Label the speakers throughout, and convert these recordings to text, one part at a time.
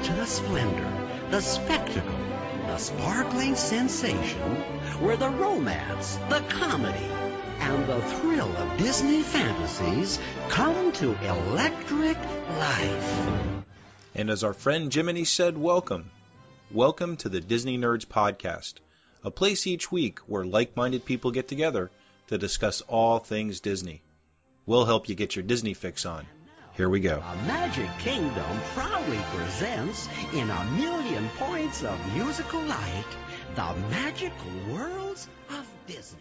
Speaker 1: to the splendor, the spectacle, the sparkling sensation, where the romance, the comedy, and the thrill of Disney fantasies come to electric life.
Speaker 2: And as our friend Jiminy said, welcome. Welcome to the Disney Nerds Podcast, a place each week where like-minded people get together to discuss all things Disney. We'll help you get your Disney fix on. Here we go.
Speaker 1: The Magic Kingdom proudly presents, in a million points of musical light, the magical worlds of Disney.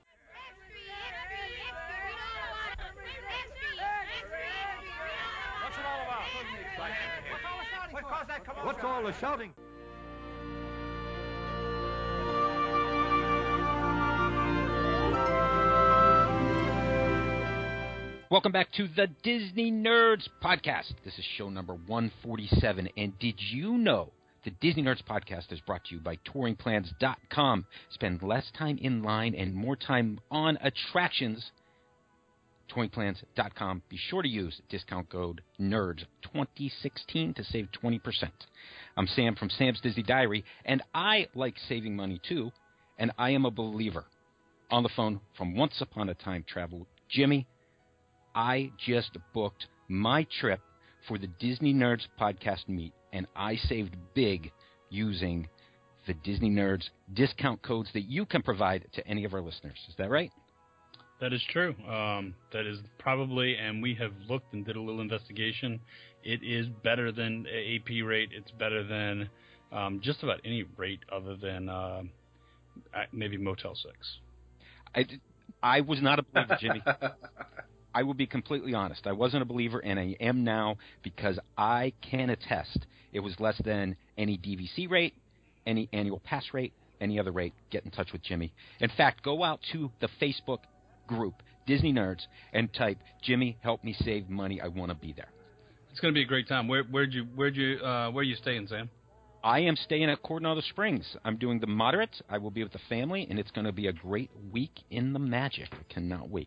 Speaker 3: What's it all about? What's all the shouting?
Speaker 4: Welcome back to the Disney Nerds Podcast. This is show number 147. And did you know the Disney Nerds Podcast is brought to you by TouringPlans.com? Spend less time in line and more time on attractions. TouringPlans.com. Be sure to use discount code NERDS2016 to save 20%. I'm Sam from Sam's Disney Diary, and I like saving money too, and I am a believer. On the phone from Once Upon a Time Travel, Jimmy. I just booked my trip for the Disney Nerds Podcast meet, and I saved big using the Disney Nerds discount codes that you can provide to any of our listeners. Is that right?
Speaker 5: That is true. That is probably, and we have looked and did a little investigation. It is better than AP rate. It's better than just about any rate other than maybe Motel 6.
Speaker 4: I was not a believer, Jimmy. I will be completely honest. I wasn't a believer, and I am now, because I can attest it was less than any DVC rate, any annual pass rate, any other rate. Get in touch with Jimmy. In fact, go out to the Facebook group, Disney Nerds, and type, Jimmy, help me save money. I want to be there.
Speaker 5: It's going to be a great time. Where are you staying, Sam?
Speaker 4: I am staying at Coronado Springs. I'm doing the moderate. I will be with the family, and it's going to be a great week in the magic. I cannot wait.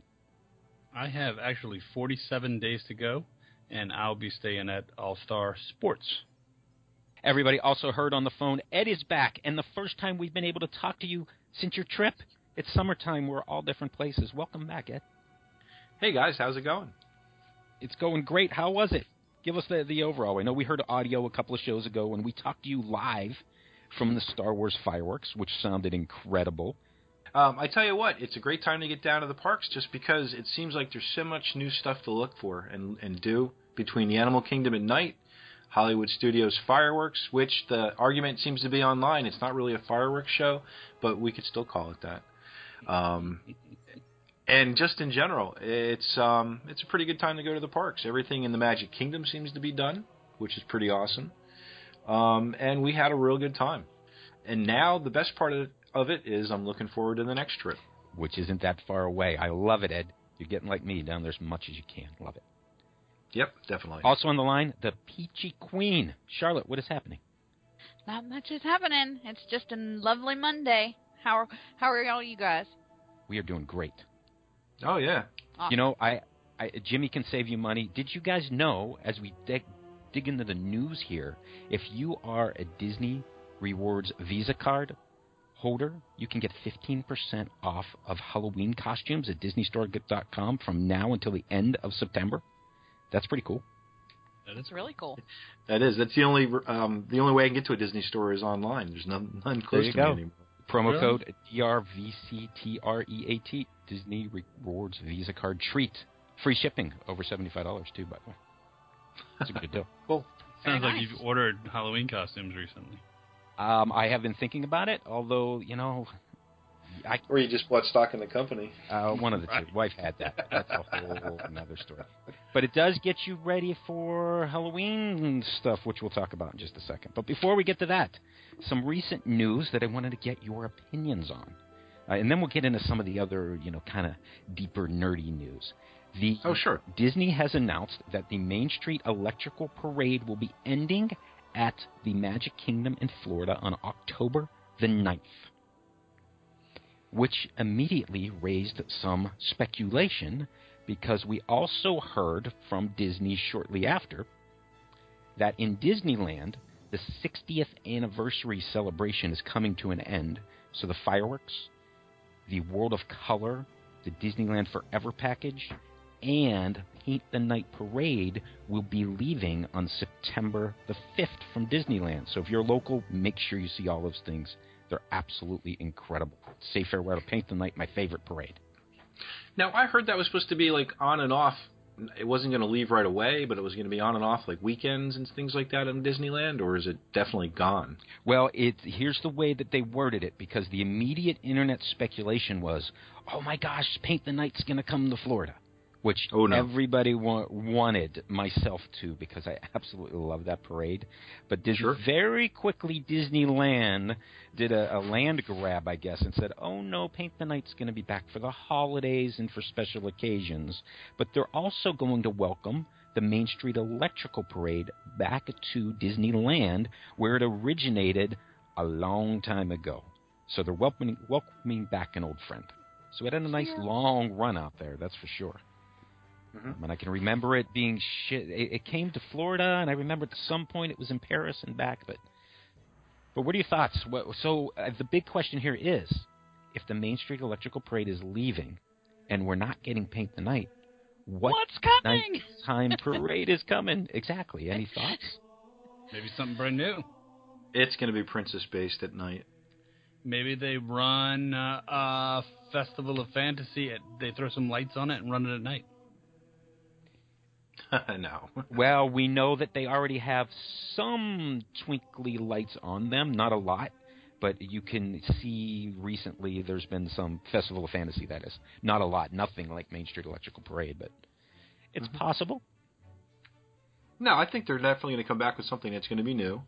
Speaker 5: I have actually 47 days to go, and I'll be staying at All-Star Sports.
Speaker 4: Everybody also heard on the phone, Ed is back, and the first time we've been able to talk to you since your trip. It's summertime. We're all different places. Welcome back, Ed.
Speaker 2: Hey, guys. How's it going?
Speaker 4: It's going great. How was it? Give us the overall. I know we heard audio a couple of shows ago when we talked to you live from the Star Wars fireworks, which sounded incredible.
Speaker 2: I tell you what, it's a great time to get down to the parks just because it seems like there's so much new stuff to look for and do between the Animal Kingdom at night, Hollywood Studios fireworks, which the argument seems to be online. It's not really a fireworks show, but we could still call it that. And just in general, it's a pretty good time to go to the parks. Everything in the Magic Kingdom seems to be done, which is pretty awesome. And we had a real good time. And now the best part of it is I'm looking forward to the next trip.
Speaker 4: Which isn't that far away. I love it, Ed. You're getting like me down there as much as you can. Love it.
Speaker 2: Yep, definitely.
Speaker 4: Also on the line, the Peachy Queen. Charlotte, what is happening?
Speaker 6: Not much is happening. It's just a lovely Monday. How are all you guys?
Speaker 4: We are doing great.
Speaker 2: Oh, yeah.
Speaker 6: Awesome.
Speaker 4: You know, Jimmy can save you money. Did you guys know, as we dig into the news here, if you are a Disney Rewards Visa card holder, you can get 15% off of Halloween costumes at DisneyStore.com from now until the end of September. That's pretty cool.
Speaker 6: That's really cool.
Speaker 2: That is. That's the only way I can get to a Disney store is online. There's none close to me anymore.
Speaker 4: Promo code DRVCTREAT, Disney Rewards Visa Card Treat. Free shipping over $75 too, by the way. That's a good deal.
Speaker 2: Cool.
Speaker 5: Sounds like you've ordered Halloween costumes recently.
Speaker 4: I have been thinking about it, although, you know...
Speaker 2: Or you just bought stock in the company.
Speaker 4: One of the two. Wife had that. That's a whole another story. But it does get you ready for Halloween stuff, which we'll talk about in just a second. But before we get to that, some recent news that I wanted to get your opinions on. And then we'll get into some of the other, kind of deeper, nerdy news.
Speaker 2: Sure.
Speaker 4: Disney has announced that the Main Street Electrical Parade will be ending at the Magic Kingdom in Florida on October the 9th, which immediately raised some speculation because we also heard from Disney shortly after that in Disneyland, the 60th anniversary celebration is coming to an end. So the fireworks, the World of Color, the Disneyland Forever package, and Paint the Night Parade will be leaving on September the 5th from Disneyland. So if you're local, make sure you see all those things. They're absolutely incredible. Say farewell to Paint the Night, my favorite parade.
Speaker 2: Now, I heard that was supposed to be like on and off. It wasn't going to leave right away, but it was going to be on and off like weekends and things like that in Disneyland, or is it definitely gone?
Speaker 4: Well, here's the way that they worded it, because the immediate internet speculation was, oh my gosh, Paint the Night's going to come to Florida, which everybody wanted, myself too, because I absolutely love that parade. But very quickly Disneyland did a land grab, I guess, and said, oh no, Paint the Night's going to be back for the holidays and for special occasions. But they're also going to welcome the Main Street Electrical Parade back to Disneyland, where it originated a long time ago. So they're welcoming back an old friend. So it had a nice long run out there, that's for sure. Mm-hmm. And I can remember it being it came to Florida, and I remember at some point it was in Paris and back. But what are your thoughts? The big question here is, if the Main Street Electrical Parade is leaving, and we're not getting Paint the Night,
Speaker 6: what's coming?
Speaker 4: Nighttime parade is coming? Exactly. Any thoughts?
Speaker 5: Maybe something brand new.
Speaker 2: It's going to be princess-based at night.
Speaker 5: Maybe they run a Festival of Fantasy. They throw some lights on it and run it at night.
Speaker 2: No.
Speaker 4: Well, we know that they already have some twinkly lights on them, not a lot, but you can see recently there's been some Festival of Fantasy, that is. Not a lot, nothing like Main Street Electrical Parade, but it's possible.
Speaker 2: No, I think they're definitely going to come back with something that's going to be new.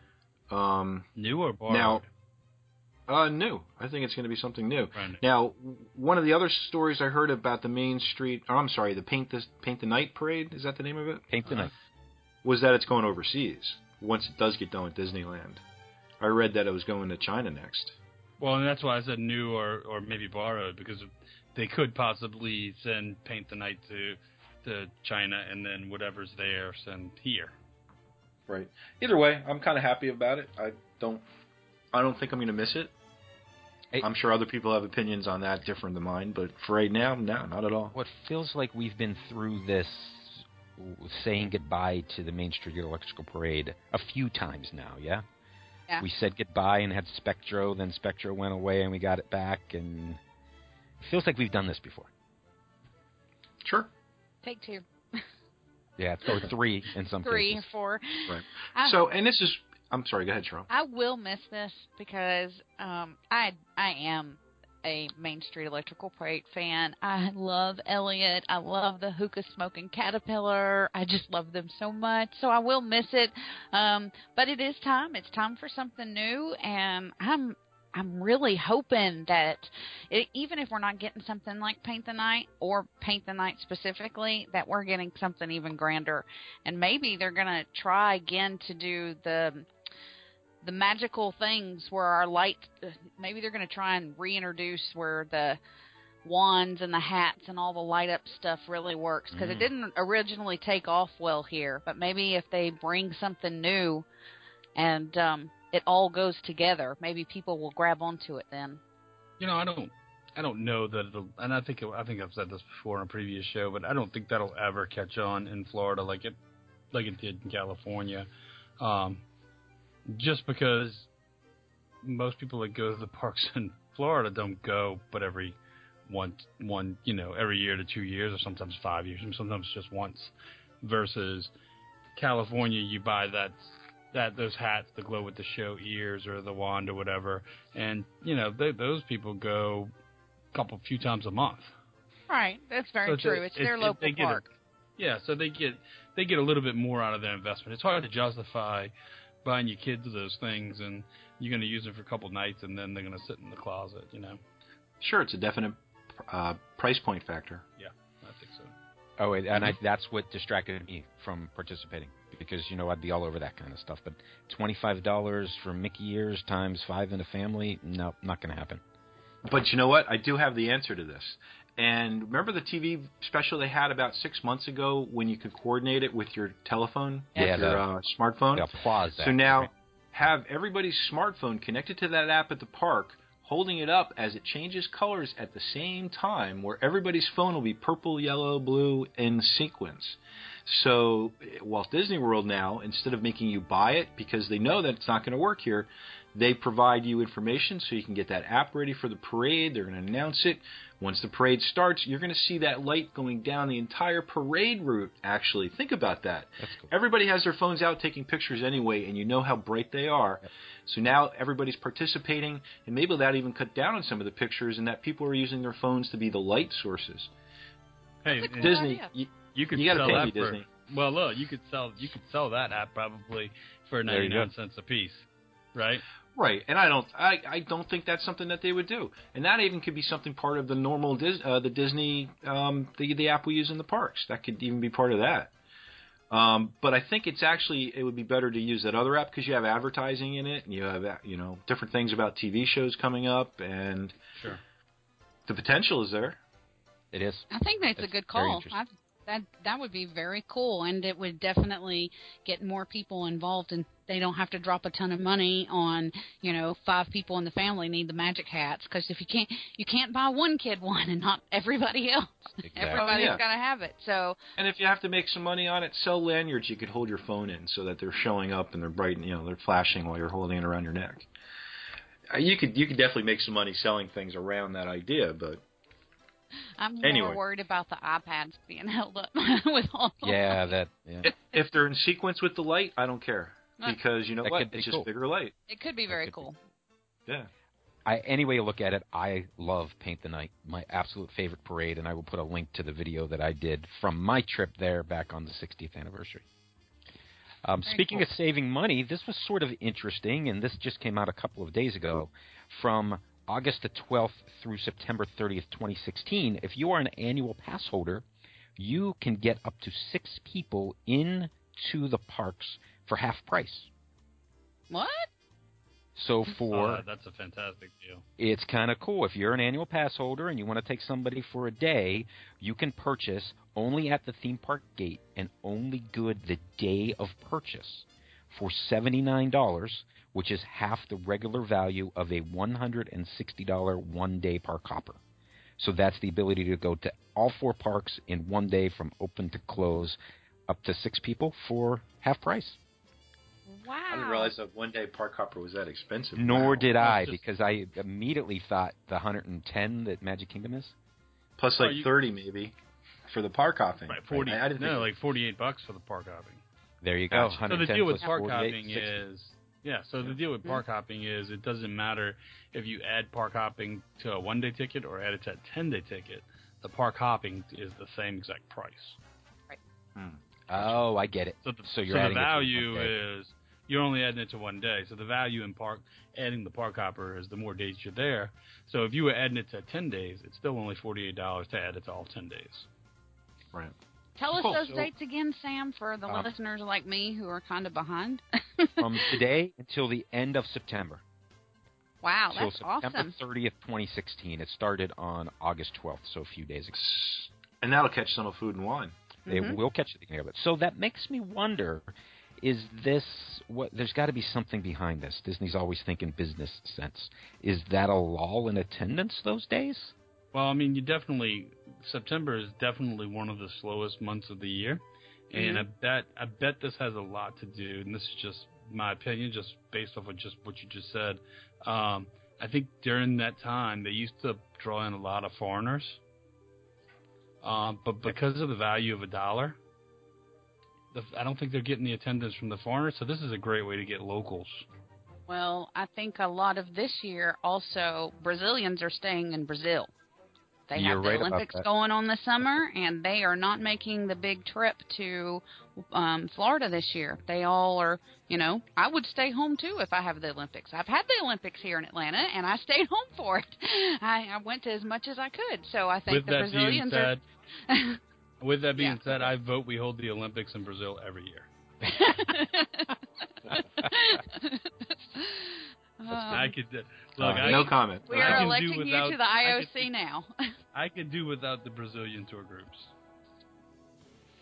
Speaker 5: New or borrowed?
Speaker 2: Now, new. I think it's going to be something new.
Speaker 5: Right.
Speaker 2: Now, one of the other stories I heard about the the Paint the Night Parade, is that the name of it?
Speaker 4: Paint the Night.
Speaker 2: Was that it's going overseas once it does get done with Disneyland. I read that it was going to China next.
Speaker 5: Well, and that's why I said new or maybe borrowed, because they could possibly send Paint the Night to China, and then whatever's there send here.
Speaker 2: Right. Either way, I'm kind of happy about it. I don't think I'm going to miss it. I'm sure other people have opinions on that different than mine, but for right now, no, not at all.
Speaker 4: What feels like we've been through this saying goodbye to the Main Street Electrical Parade a few times now, yeah?
Speaker 6: Yeah.
Speaker 4: We said goodbye and had Spectro, then Spectro went away and we got it back, and it feels like we've done this before.
Speaker 2: Sure.
Speaker 6: Take two.
Speaker 4: Yeah, or three in some cases.
Speaker 6: 3 or 4.
Speaker 2: Right. I'm sorry, go ahead, Cheryl.
Speaker 6: I will miss this because I am a Main Street Electrical Parade fan. I love Elliot. I love the hookah smoking caterpillar. I just love them so much. So I will miss it. But it is time. It's time for something new, and I'm really hoping that even if we're not getting something like Paint the Night or Paint the Night specifically, that we're getting something even grander. And maybe they're going to try again to do the magical things where our light, maybe they're going to try and reintroduce where the wands and the hats and all the light up stuff really works, because it didn't originally take off well here. But maybe if they bring something new and it all goes together, maybe people will grab onto it then.
Speaker 5: You know, I don't know that it'll, and I think I've said this before on a previous show, but I don't think that'll ever catch on in Florida like it did in California. Just because most people that go to the parks in Florida don't go but every every year to 2 years, or sometimes 5 years, and sometimes just once, versus California, you buy those hats that glow with the show ears or the wand or whatever, and those people go a few times a month.
Speaker 6: Right, that's very true. It's their local park.
Speaker 5: So they get a little bit more out of their investment. It's hard to justify buying your kids those things, and you're going to use them for a couple nights, and then they're going to sit in the closet,
Speaker 2: Sure, it's a definite price point factor.
Speaker 5: Yeah, I think so.
Speaker 4: Oh, and that's what distracted me from participating, because, I'd be all over that kind of stuff. But $25 for Mickey ears times 5 in a family, no, not going to happen.
Speaker 2: But you know what? I do have the answer to this. And remember the TV special they had about 6 months ago when you could coordinate it with your telephone, with your smartphone?
Speaker 4: The applause.
Speaker 2: So now, have everybody's smartphone connected to that app at the park, holding it up as it changes colors at the same time, where everybody's phone will be purple, yellow, blue in sequence. So Walt Disney World now, instead of making you buy it because they know that it's not going to work here, they provide you information so you can get that app ready for the parade. They're going to announce it. Once the parade starts, you're going to see that light going down the entire parade route, actually. Think about that.
Speaker 4: That's cool.
Speaker 2: Everybody has their phones out taking pictures anyway, and you know how bright they are.
Speaker 4: Yep. So
Speaker 2: now everybody's participating, and maybe that even cut down on some of the pictures, and that people are using their phones to be the light sources.
Speaker 5: Hey,
Speaker 6: That's a cool
Speaker 2: Disney,
Speaker 6: idea.
Speaker 5: you could
Speaker 2: you gotta
Speaker 5: sell
Speaker 2: pay
Speaker 5: that
Speaker 2: me,
Speaker 5: for.
Speaker 2: Disney.
Speaker 5: Well, look, you could sell that app probably for
Speaker 4: There you
Speaker 5: 99 cents a piece, right?
Speaker 2: Right, and I don't think that's something that they would do, and that even could be something part of the normal the Disney the app we use in the parks. That could even be part of that. But I think it would be better to use that other app because you have advertising in it, and you have different things about TV shows coming up, and
Speaker 5: Sure.
Speaker 2: the potential is there.
Speaker 4: it is.
Speaker 3: I think that's a
Speaker 4: It's
Speaker 3: good
Speaker 4: very
Speaker 3: call.
Speaker 4: interesting.
Speaker 3: That would be very cool, and it would definitely get more people involved, and they don't have to drop a ton of money on 5 people in the family need the magic hats, because if you can't buy one kid one and not everybody else.
Speaker 4: Exactly.
Speaker 3: Everybody's
Speaker 2: Oh, yeah.
Speaker 3: got to have it. So
Speaker 2: And if you have to make some money on it, sell lanyards you could hold your phone in so that they're showing up and they're bright, they're flashing while you're holding it around your neck. You could definitely make some money selling things around that idea, but
Speaker 6: I'm more
Speaker 2: Anyway.
Speaker 6: worried about the iPads being held up with all the
Speaker 4: Yeah,
Speaker 2: if they're in sequence with the light, I don't care because you know
Speaker 4: That
Speaker 2: what?
Speaker 4: could be
Speaker 2: It's
Speaker 4: cool.
Speaker 2: just bigger light.
Speaker 6: It could be very
Speaker 4: could be.
Speaker 6: cool.
Speaker 2: Yeah.
Speaker 4: Any way you look at it, I love Paint the Night, my absolute favorite parade, and I will put a link to the video that I did from my trip there back on the 60th anniversary. Speaking
Speaker 6: cool.
Speaker 4: of saving money, this was sort of interesting, and this just came out a couple of days ago. From August the 12th through September 30th, 2016, if you are an annual pass holder, you can get up to 6 people into the parks for half price.
Speaker 6: What?
Speaker 4: So for
Speaker 5: That's a fantastic deal.
Speaker 4: it's kind of cool. If you're an annual pass holder and you want to take somebody for a day, you can purchase only at the theme park gate and only good the day of purchase for $79, which is half the regular value of a $160 one-day park hopper. So that's the ability to go to all 4 parks in one day from open to close, up to 6 people for half price.
Speaker 6: Wow.
Speaker 2: I didn't realize that one-day park hopper was that expensive.
Speaker 4: Nor
Speaker 2: Wow.
Speaker 4: did I,
Speaker 5: just-
Speaker 4: because I immediately thought the 110 that Magic Kingdom is.
Speaker 2: Plus
Speaker 5: Oh,
Speaker 2: like
Speaker 5: you-
Speaker 2: 30 maybe for the park hopping.
Speaker 5: Right, 40.
Speaker 2: I didn't think
Speaker 5: like $48 for the park hopping.
Speaker 4: There you go.
Speaker 2: Gotcha.
Speaker 5: So the
Speaker 4: 110
Speaker 5: deal with
Speaker 4: plus
Speaker 5: park
Speaker 4: 48,
Speaker 5: hopping
Speaker 4: 60.
Speaker 5: is, the deal with park hopping is it doesn't matter if you add park hopping to a one-day ticket or add it to a 10-day ticket. The park hopping is the same exact price.
Speaker 4: Oh, I get it.
Speaker 5: So
Speaker 4: So you're
Speaker 5: the
Speaker 4: adding it to
Speaker 5: value
Speaker 4: one day.
Speaker 5: is you're only adding it to one day. So the value in adding the park hopper is the more days you're there. So if you were adding it to 10 days, it's still only $48 to add it to all 10 days.
Speaker 2: Right.
Speaker 6: Tell us
Speaker 2: Cool.
Speaker 6: those
Speaker 2: So-
Speaker 6: dates again, Sam, for the listeners like me who are kind of behind.
Speaker 4: From today until the end of September.
Speaker 6: Wow,
Speaker 4: Till
Speaker 6: that's
Speaker 4: September
Speaker 6: awesome.
Speaker 4: 30th, 2016. It started on August 12th, so a few days ago.
Speaker 2: And that'll catch some of Food and Wine.
Speaker 4: It will catch the beginning of it. So that makes me wonder, is this what? There's got to be something behind this. Disney's always thinking business sense. Is that a lull in attendance those days?
Speaker 5: Well, I mean, September is definitely one of the slowest months of the year. And I bet this has a lot to do, and this is just my opinion, just based off of just what you just said. I think during that time, they used to draw in a lot of foreigners. But because of the value of $1, I don't think they're getting the attendance from the foreigners, so this is a great way to get locals.
Speaker 6: Well, I think a lot of this year also Brazilians are staying in Brazil. They
Speaker 4: You're
Speaker 6: have the
Speaker 4: right about
Speaker 6: Olympics
Speaker 4: that.
Speaker 6: going on this summer, and they are not making the big trip to Florida this year. They all are, I would stay home too if I have the Olympics. I've had the Olympics here in Atlanta, and I stayed home for it. I went to as much as I could. So I think
Speaker 5: With
Speaker 6: the
Speaker 5: that
Speaker 6: Brazilians
Speaker 5: being said, with that being
Speaker 6: Yeah.
Speaker 5: said, I vote we hold the Olympics in Brazil every year. I could look.
Speaker 2: No comment.
Speaker 6: We
Speaker 5: I
Speaker 6: are
Speaker 5: can do
Speaker 6: electing you
Speaker 5: without-
Speaker 6: to the
Speaker 5: I
Speaker 6: IOC now.
Speaker 5: I could do without the Brazilian tour groups.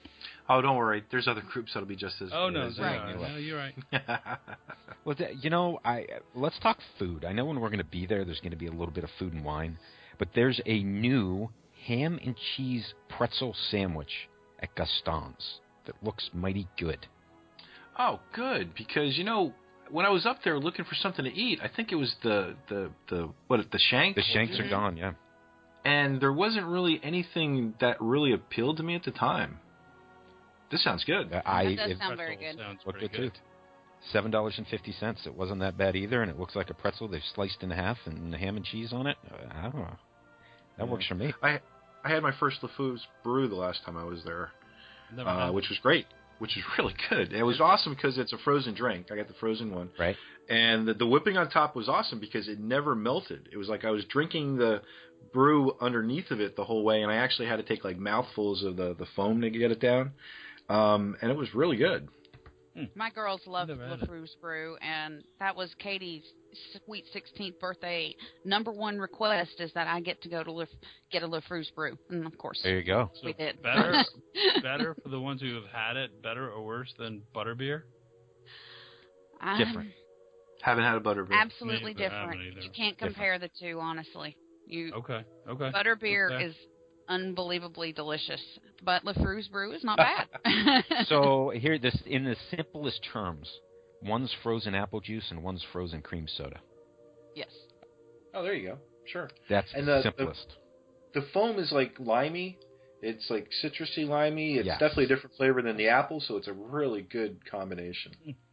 Speaker 2: Oh, don't worry. There's other groups that'll be just as.
Speaker 5: Oh no,
Speaker 2: as,
Speaker 5: no, you're right.
Speaker 4: Well, let's talk food. I know when we're going to be there's going to be a little bit of food and wine, but there's a new ham and cheese pretzel sandwich at Gaston's that looks mighty good.
Speaker 2: Oh, good. Because when I was up there looking for something to eat, I think it was the shank.
Speaker 4: The shanks are gone, yeah.
Speaker 2: And there wasn't really anything that really appealed to me at the time. This sounds good.
Speaker 3: That does sound very good.
Speaker 5: Sounds
Speaker 4: Looked
Speaker 5: pretty
Speaker 4: good, too. $7.50. It wasn't that bad either, and it looks like a pretzel they've sliced in half and ham and cheese on it. I don't know. That works for me.
Speaker 2: I had my first LeFou's brew the last time I was there, which was great, which was really good. It was awesome because it's a frozen drink. I got the frozen one.
Speaker 4: Right.
Speaker 2: And the whipping on top was awesome because it never melted. It was like I was drinking the brew underneath of it the whole way, and I actually had to take like mouthfuls of the foam to get it down. And it was really good.
Speaker 3: My girls loved LeFou's brew, and that was Katie's sweet 16th birthday. Number one request is that I get to go to get a LeFou's brew, and of course,
Speaker 4: there you go.
Speaker 3: We did.
Speaker 5: Better for the ones who have had it. Better or worse than butterbeer?
Speaker 4: Different.
Speaker 2: Haven't had a butterbeer.
Speaker 3: Absolutely different. You can't compare the two, honestly.
Speaker 5: Okay.
Speaker 3: Butterbeer is unbelievably delicious, but LeFou's brew is not bad.
Speaker 4: So here, in the simplest terms, one's frozen apple juice and one's frozen cream soda.
Speaker 3: Yes.
Speaker 2: Oh, there you go. Sure.
Speaker 4: That's the simplest.
Speaker 2: The foam is like limey. It's like citrusy limey. It's
Speaker 4: yes.
Speaker 2: definitely a different flavor than the apple, so it's a really good combination.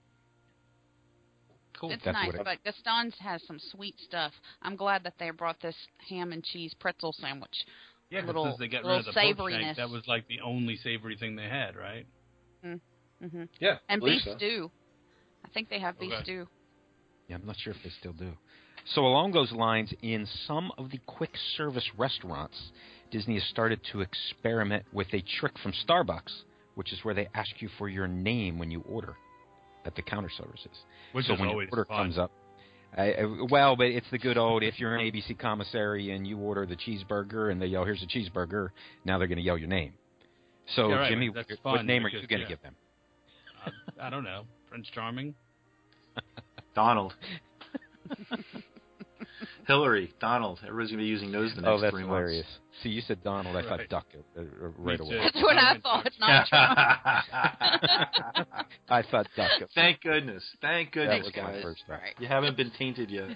Speaker 5: Cool.
Speaker 3: It's nice, but Gaston's has some sweet stuff. I'm glad that they brought this ham and cheese pretzel sandwich.
Speaker 5: Yeah, because they got rid of the pork shank. That was like the only savory thing they had, right?
Speaker 3: Mm-hmm.
Speaker 2: Yeah,
Speaker 3: and beef stew. I think they have beef stew.
Speaker 4: Yeah, I'm not sure if they still do. So along those lines, in some of the quick service restaurants, Disney has started to experiment with a trick from Starbucks, which is where they ask you for your name when you order at the counter services.
Speaker 5: Which
Speaker 4: so
Speaker 5: is
Speaker 4: when
Speaker 5: always
Speaker 4: your order
Speaker 5: fun.
Speaker 4: comes up, but it's the good old, if you're an ABC commissary and you order the cheeseburger and they yell, here's a cheeseburger, now they're going to yell your name. So,
Speaker 5: yeah, right,
Speaker 4: Jimmy, what name are you going to give them?
Speaker 5: I don't know. Prince Charming?
Speaker 2: Donald. Hillary, Donald. Everybody's going to be using those the next 3 months.
Speaker 4: Oh, that's hilarious. See, you said Donald. I thought Duck right away.
Speaker 3: That's what I thought. Not Trump.
Speaker 4: I thought Duck.
Speaker 2: Thank goodness. Thank goodness,
Speaker 4: that was
Speaker 2: guys.
Speaker 4: my first thought.
Speaker 3: Right.
Speaker 2: You haven't been tainted yet.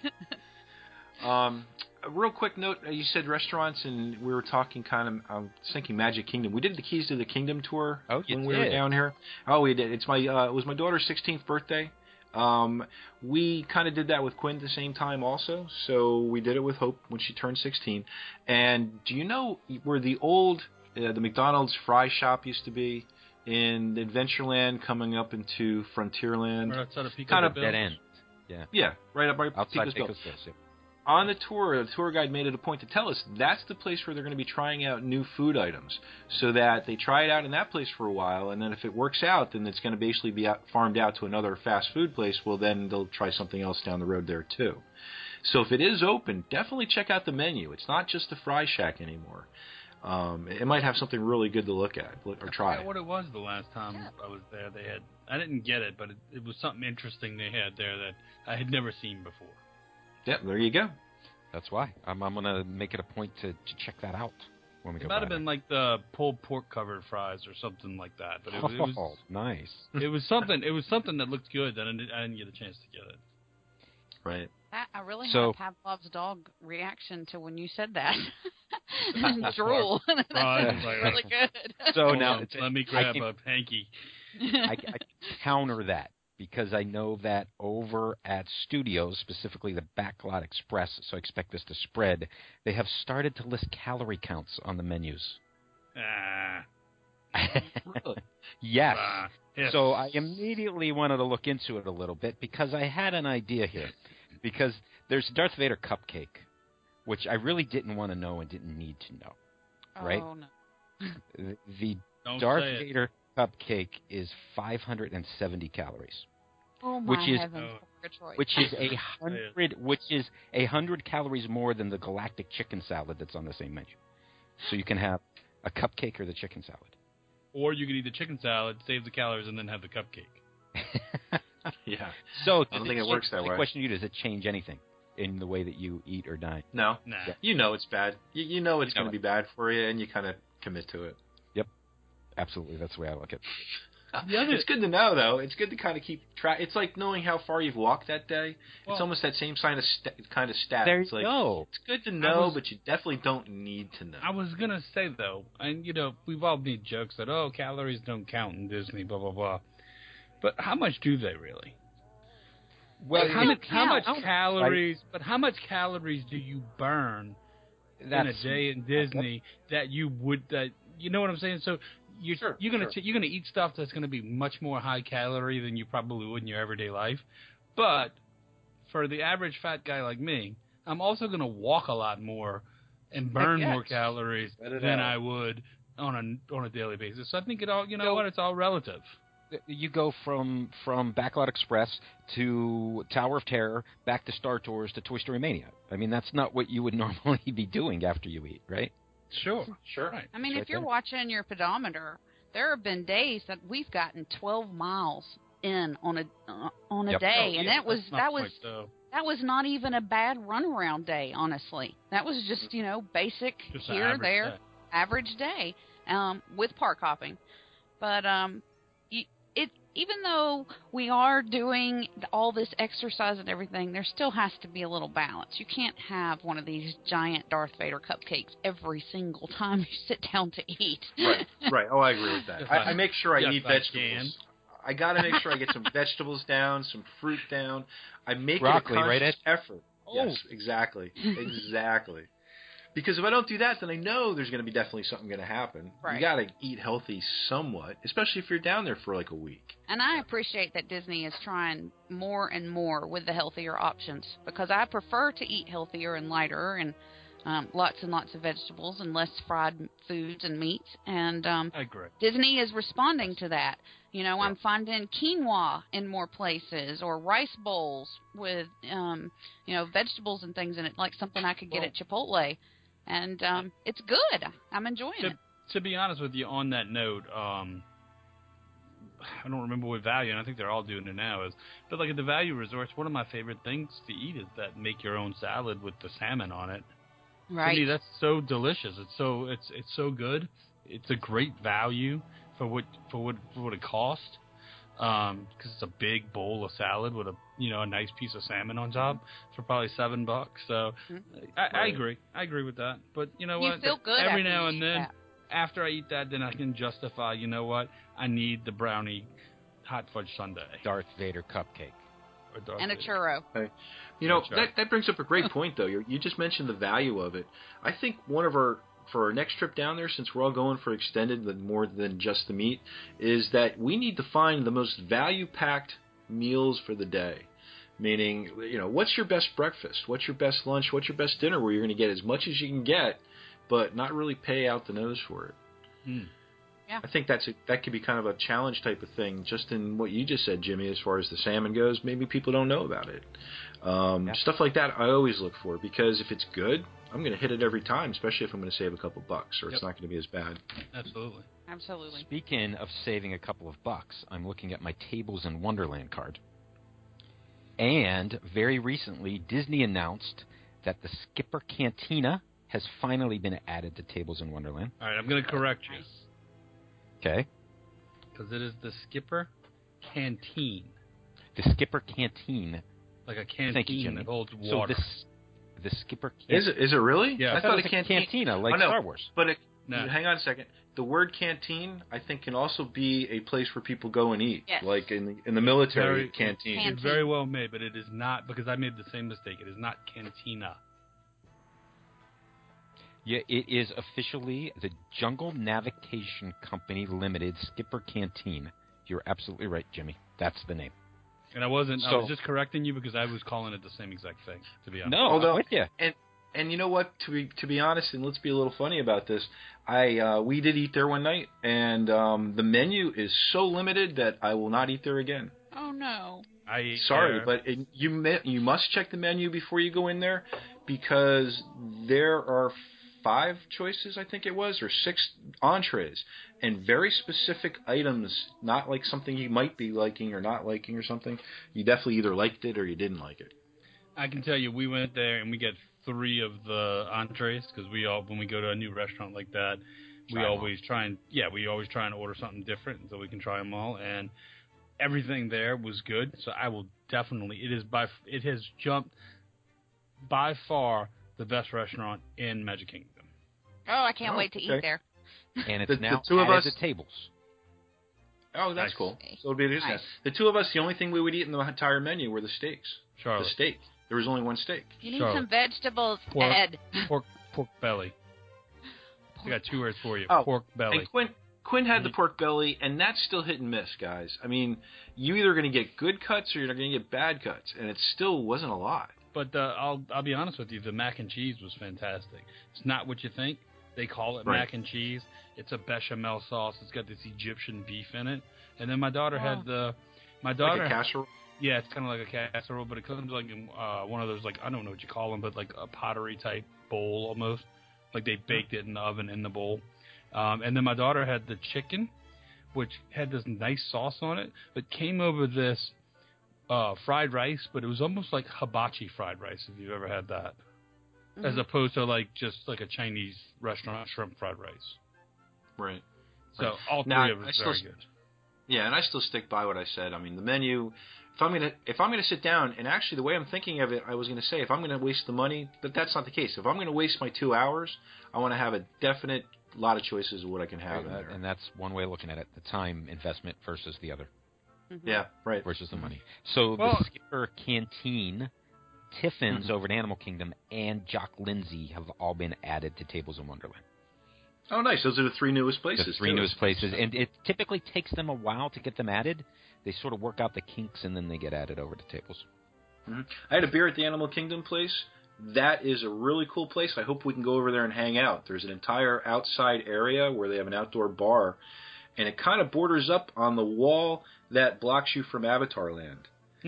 Speaker 2: A real quick note. You said restaurants, and we were talking kind of, thinking Magic Kingdom. We did the Keys to the Kingdom tour when we were down here. Oh, we did. It was my daughter's 16th birthday. We kind of did that with Quinn at the same time also, so we did it with Hope when she turned 16. And do you know where the old the McDonald's fry shop used to be in Adventureland coming up into Frontierland?
Speaker 5: Right outside of Pico's
Speaker 4: kind of dead end.
Speaker 2: Yeah, right up by
Speaker 4: outside
Speaker 2: Pico's Bill.
Speaker 4: Yeah.
Speaker 2: On the tour guide made it a point to tell us that's the place where they're going to be trying out new food items, so that they try it out in that place for a while, and then if it works out, then it's going to basically be farmed out to another fast food place. Well, then they'll try something else down the road there too. So if it is open, definitely check out the menu. It's not just the Fry Shack anymore. It might have something really good to look at or try.
Speaker 5: I forgot what it was the last time I was there. I didn't get it, but it was something interesting they had there that I had never seen before.
Speaker 2: Yep, there you go.
Speaker 4: That's why I'm going to make it a point to check that out when we go.
Speaker 5: It might have been like the pulled pork covered fries or something like that. But it was
Speaker 4: nice.
Speaker 5: It was something. It was something that looked good. That I didn't get a chance to get it.
Speaker 2: Right.
Speaker 3: I really had Pavlov's dog reaction to when you said that. Drool. That's really good.
Speaker 4: So now
Speaker 5: let me grab a hanky.
Speaker 4: I counter that, because I know that over at Studios, specifically the Backlot Express, so I expect this to spread, they have started to list calorie counts on the menus.
Speaker 2: Really?
Speaker 4: Yes.
Speaker 5: Yes.
Speaker 4: So I immediately wanted to look into it a little bit, because I had an idea here. Because there's Darth Vader cupcake, which I really didn't want to know and didn't need to know. Right?
Speaker 3: Oh, no.
Speaker 4: The Darth Vader cupcake is 570 calories.
Speaker 3: Oh my heavens,
Speaker 4: which is 100 calories more than the galactic chicken salad that's on the same menu. So you can have a cupcake or the chicken salad.
Speaker 5: Or you can eat the chicken salad, save the calories, and then have the cupcake.
Speaker 2: Yeah.
Speaker 4: So
Speaker 2: I don't think it works that way.
Speaker 4: The question to you, does it change anything in the way that you eat or dine?
Speaker 2: No.
Speaker 5: Nah.
Speaker 2: You know it's bad. You know it's
Speaker 4: No.
Speaker 2: going to be bad for you, and you kind of commit to it.
Speaker 4: Absolutely. That's the way I look at it.
Speaker 2: It's good to know, though. It's good to kind of keep track. It's like knowing how far you've walked that day.
Speaker 5: Well,
Speaker 2: it's almost that same kind of stat.
Speaker 4: There
Speaker 2: it's
Speaker 4: you
Speaker 2: like,
Speaker 4: go.
Speaker 2: It's good to know, but you definitely don't need to know.
Speaker 5: I was going to say, though, and, we've all made jokes that, calories don't count in Disney, blah, blah, blah. But how much do they really?
Speaker 4: Well,
Speaker 5: how much calories?
Speaker 4: Right.
Speaker 5: But how much calories do you burn in a day in Disney that you would you know what I'm saying? So you're gonna eat stuff that's gonna be much more high calorie than you probably would in your everyday life. But for the average fat guy like me, I'm also gonna walk a lot more and burn more calories than I would on a daily basis. So I think it all it's all relative.
Speaker 4: You go from Backlot Express to Tower of Terror, back to Star Tours to Toy Story Mania. I mean, that's not what you would normally be doing after you eat, right?
Speaker 5: Sure.
Speaker 2: Right.
Speaker 3: I mean,
Speaker 4: Right
Speaker 3: if you're
Speaker 4: there.
Speaker 3: watching your pedometer, there have been days that we've gotten 12 miles in on a
Speaker 4: Yep.
Speaker 3: day, and that was not even a bad runaround day. Honestly, that was just basic
Speaker 5: Just
Speaker 3: here
Speaker 5: average
Speaker 3: there
Speaker 5: day.
Speaker 3: average day with park hopping, but even though we are doing all this exercise and everything, there still has to be a little balance. You can't have one of these giant Darth Vader cupcakes every single time you sit down to eat.
Speaker 2: Right. Oh, I agree with that.
Speaker 5: Yes,
Speaker 2: I make sure I
Speaker 5: yes,
Speaker 2: eat
Speaker 5: I
Speaker 2: vegetables. I got to make sure I get some vegetables down, some fruit down. I make
Speaker 4: Broccoli,
Speaker 2: it a conscious
Speaker 4: right, Ed?
Speaker 2: effort. Yes, exactly. Exactly. Because if I don't do that, then I know there's going to be definitely something going to happen.
Speaker 3: Right.
Speaker 2: You got to eat healthy somewhat, especially if you're down there for like a week.
Speaker 3: And I appreciate that Disney is trying more and more with the healthier options, because I prefer to eat healthier and lighter and lots and lots of vegetables and less fried foods and meats. And
Speaker 5: I agree.
Speaker 3: Disney is responding to that. I'm finding quinoa in more places, or rice bowls with vegetables and things in it, like something I could get at Chipotle. And it's good. I'm enjoying it.
Speaker 5: To be honest with you, on that note, I don't remember what value, and I think they're all doing it now. But like at the value resorts, one of my favorite things to eat is that make your own salad with the salmon on it.
Speaker 3: Right.
Speaker 5: To me, that's so delicious. It's so good. It's a great value for what it costs. Because it's a big bowl of salad with a nice piece of salmon on top for probably $7. So I agree. I agree with that. But you know what?
Speaker 3: You feel good
Speaker 5: every
Speaker 3: after
Speaker 5: now
Speaker 3: you
Speaker 5: and
Speaker 3: eat
Speaker 5: then.
Speaker 3: that.
Speaker 5: After I eat that, then I can justify. You know what? I need the brownie hot fudge sundae
Speaker 4: Darth Vader cupcake.
Speaker 5: or Darth
Speaker 3: And a
Speaker 5: Vader.
Speaker 3: churro.
Speaker 2: That brings up a great point, though. You just mentioned the value of it. I think for our next trip down there, since we're all going for extended, but more than just the meat, is that we need to find the most value-packed meals for the day. Meaning, what's your best breakfast? What's your best lunch? What's your best dinner where you're going to get as much as you can get, but not really pay out the nose for it?
Speaker 3: Yeah.
Speaker 2: I think that could be kind of a challenge type of thing, just in what you just said, Jimmy, as far as the salmon goes. Maybe people don't know about it. Stuff like that I always look for, because if it's good, I'm going to hit it every time, especially if I'm going to save a couple bucks, or it's not going to be as bad.
Speaker 5: Absolutely.
Speaker 3: Absolutely.
Speaker 4: Speaking of saving a couple of bucks, I'm looking at my Tables in Wonderland card. And very recently, Disney announced that the Skipper Cantina has finally been added to Tables in Wonderland.
Speaker 5: All right, I'm going to correct you.
Speaker 4: Okay.
Speaker 5: Because it is the Skipper Canteen.
Speaker 4: The Skipper Canteen.
Speaker 5: Like a
Speaker 4: Thank you,
Speaker 5: canteen
Speaker 4: Jimmy.
Speaker 5: that holds water.
Speaker 4: So the Skipper Canteen.
Speaker 2: Is it really?
Speaker 5: Yeah.
Speaker 2: I thought a
Speaker 4: cantina, like Star Wars.
Speaker 2: But
Speaker 5: No.
Speaker 2: hang on a second. The word canteen, I think, can also be a place where people go and eat,
Speaker 3: Yes.
Speaker 2: like in the military canteen.
Speaker 5: It's very well made, but it is not, because I made the same mistake. It is not cantina.
Speaker 4: Yeah, it is officially the Jungle Navigation Company Limited Skipper Canteen. You're absolutely right, Jimmy. That's the name.
Speaker 5: And I wasn't. I
Speaker 4: So-
Speaker 5: was just correcting you because I was calling it the same exact thing. To be honest.
Speaker 4: No,
Speaker 2: Although-
Speaker 4: I'm with you.
Speaker 2: And you know what? To be honest, and let's be a little funny about this, we did eat there one night, and the menu is so limited that I will not eat there again.
Speaker 3: Oh, no.
Speaker 5: I ate
Speaker 2: Sorry,
Speaker 5: there.
Speaker 2: but you must check the menu before you go in there, because there are 5 choices, I think it was, or 6 entrees, and very specific items, not like something you might be liking or not liking or something. You definitely either liked it or you didn't like it.
Speaker 5: I can tell you, we went there and we get 3 of the entrees because when we go to a new restaurant like that, we always try and order something different so we can try them all. And everything there was good, so I will definitely. It has jumped by far the best restaurant in Magic Kingdom.
Speaker 6: Oh, I can't wait to eat there.
Speaker 4: And it's now
Speaker 2: the two of
Speaker 4: added
Speaker 2: us
Speaker 4: to tables.
Speaker 2: Oh, that's
Speaker 5: Nice.
Speaker 2: cool. So it'll be nice. The two of us, the only thing we would eat in the entire menu were the steaks.
Speaker 5: Charlotte.
Speaker 2: The steak. There was only one steak.
Speaker 6: You need
Speaker 5: Charlotte.
Speaker 6: some vegetables,
Speaker 5: Pork.
Speaker 6: Ed.
Speaker 5: Pork belly. I got 2 words for you.
Speaker 2: Oh,
Speaker 5: Pork belly.
Speaker 2: And Quinn had the pork belly, and that's still hit and miss, guys. I mean, you're either going to get good cuts or you're going to get bad cuts, and it still wasn't a lot.
Speaker 5: But I'll be honest with you, the mac and cheese was fantastic. It's not what you think. They call it mac and cheese. It's a bechamel sauce. It's got this Egyptian beef in it. And then my daughter had like a
Speaker 2: casserole?
Speaker 5: Yeah, it's kind of like a casserole, but it comes like in one of those, like, I don't know what you call them, but like a pottery type bowl almost. Like they baked it in the oven in the bowl. And then my daughter had the chicken, which had this nice sauce on it, but came over this fried rice, but it was almost like hibachi fried rice, if you've ever had that. Mm-hmm. As opposed to like just like a Chinese restaurant shrimp fried rice.
Speaker 2: Right.
Speaker 5: So all 3 of it was very good.
Speaker 2: Yeah, and I still stick by what I said. I mean, the menu. If I'm gonna sit down, and actually the way I'm thinking of it, I was gonna say if I'm gonna waste the money, but that's not the case. If I'm gonna waste my 2 hours, I want to have a definite lot of choices of what I can have in there.
Speaker 4: And that's one way of looking at it: the time investment versus the other.
Speaker 6: Mm-hmm.
Speaker 2: Yeah, right.
Speaker 4: Versus the money. So the Skipper Canteen, Tiffin's over at Animal Kingdom, and Jock Lindsay have all been added to Tables in Wonderland.
Speaker 2: Oh, nice. Those are the 3 newest places.
Speaker 4: The 3 newest places. And it typically takes them a while to get them added. They sort of work out the kinks, and then they get added over to tables.
Speaker 2: Mm-hmm. I had a beer at the Animal Kingdom place. That is a really cool place. I hope we can go over there and hang out. There's an entire outside area where they have an outdoor bar, and it kind of borders up on the wall that blocks you from Avatar Land.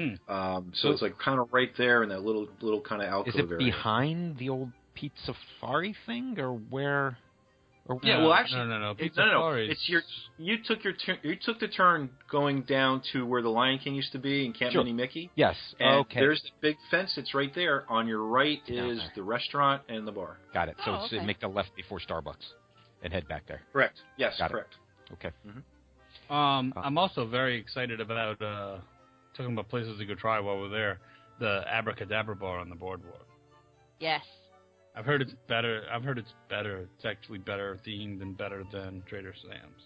Speaker 2: So it's like kind of right there in that little kind of alcove area.
Speaker 4: Is it behind the old Pizza Safari thing, or where?
Speaker 2: Yeah, well, actually,
Speaker 5: no.
Speaker 2: It's you took the turn going down to where the Lion King used to be in Camp Mini Mickey.
Speaker 4: Yes.
Speaker 2: And there's the big fence. It's right there. On your right is the restaurant and the bar.
Speaker 4: Got it. So make the left before Starbucks and head back there.
Speaker 2: Correct. Yes.
Speaker 4: Got
Speaker 2: correct.
Speaker 4: It. Okay.
Speaker 5: Mm-hmm. I'm also very excited about talking about places to go try while we're there. The Abracadabra bar on the boardwalk.
Speaker 6: Yes.
Speaker 5: I've heard it's better. It's actually better themed and better than Trader Sam's.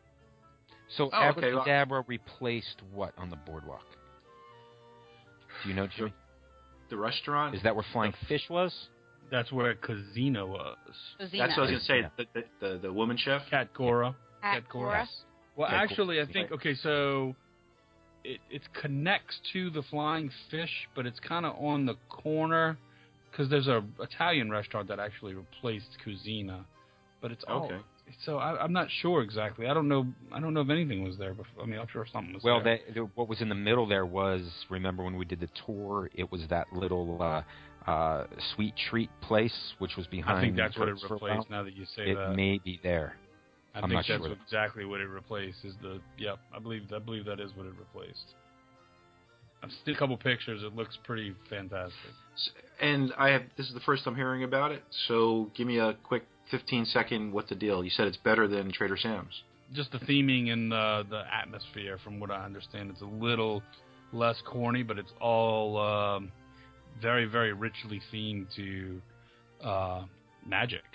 Speaker 4: So Abracadabra replaced what on the boardwalk? Do you know, Jimmy?
Speaker 2: The restaurant?
Speaker 4: Is that where Flying Fish was?
Speaker 5: That's where Casino was.
Speaker 2: That's what I was going to say. The woman chef?
Speaker 5: Cat Cora.
Speaker 6: Cat Cora.
Speaker 5: Well, actually, I think, so it connects to the Flying Fish, but it's kind of on the corner. Because there's a Italian restaurant that actually replaced Cucina, but it's all. Okay. So I'm not sure exactly. I don't know if anything was there before. I mean, I'm sure something was there.
Speaker 4: Well, what was in the middle there was, remember when we did the tour? It was that little sweet treat place, which was behind.
Speaker 5: I think that's what it replaced. Now that you say that,
Speaker 4: it may be there.
Speaker 5: I'm not sure. That's exactly what it replaced. I believe that is what it replaced. I've seen a couple pictures. It looks pretty fantastic.
Speaker 2: And this is the first I'm hearing about it, so give me a quick 15-second what's the deal. You said it's better than Trader Sam's.
Speaker 5: Just the theming and the atmosphere, from what I understand. It's a little less corny, but it's all very, very richly themed to magic.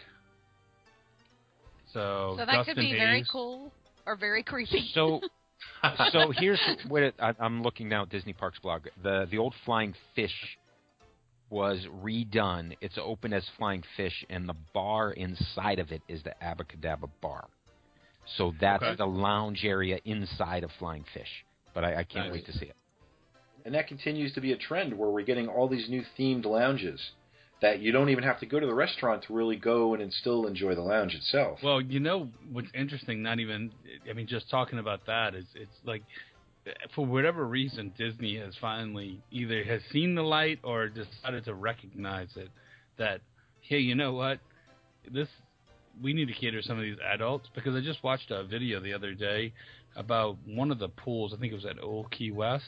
Speaker 5: So
Speaker 6: that
Speaker 5: Dustin
Speaker 6: could be
Speaker 5: Hayes,
Speaker 6: very cool or very creepy.
Speaker 4: So here's what I'm looking now at Disney Parks blog. The old Flying Fish was redone. It's open as Flying Fish, and the bar inside of it is the Abracadabra bar. So that's the lounge area inside of Flying Fish. But I can't wait to see it.
Speaker 2: And that continues to be a trend where we're getting all these new themed lounges that you don't even have to go to the restaurant to really go and still enjoy the lounge itself.
Speaker 5: Well, you know what's interesting, just talking about that is it's like, for whatever reason, Disney has finally either has seen the light or decided to recognize it, that, hey, you know what? we need to cater to some of these adults, because I just watched a video the other day about one of the pools. I think it was at Old Key West.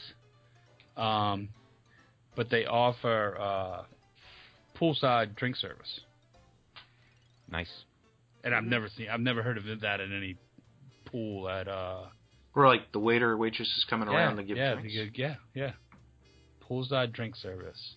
Speaker 5: But they offer poolside drink service.
Speaker 4: Nice.
Speaker 5: And I've never heard of that at any pool at
Speaker 2: Where like the waiter or waitress is coming around to give drinks.
Speaker 5: Yeah. Poolside drink service.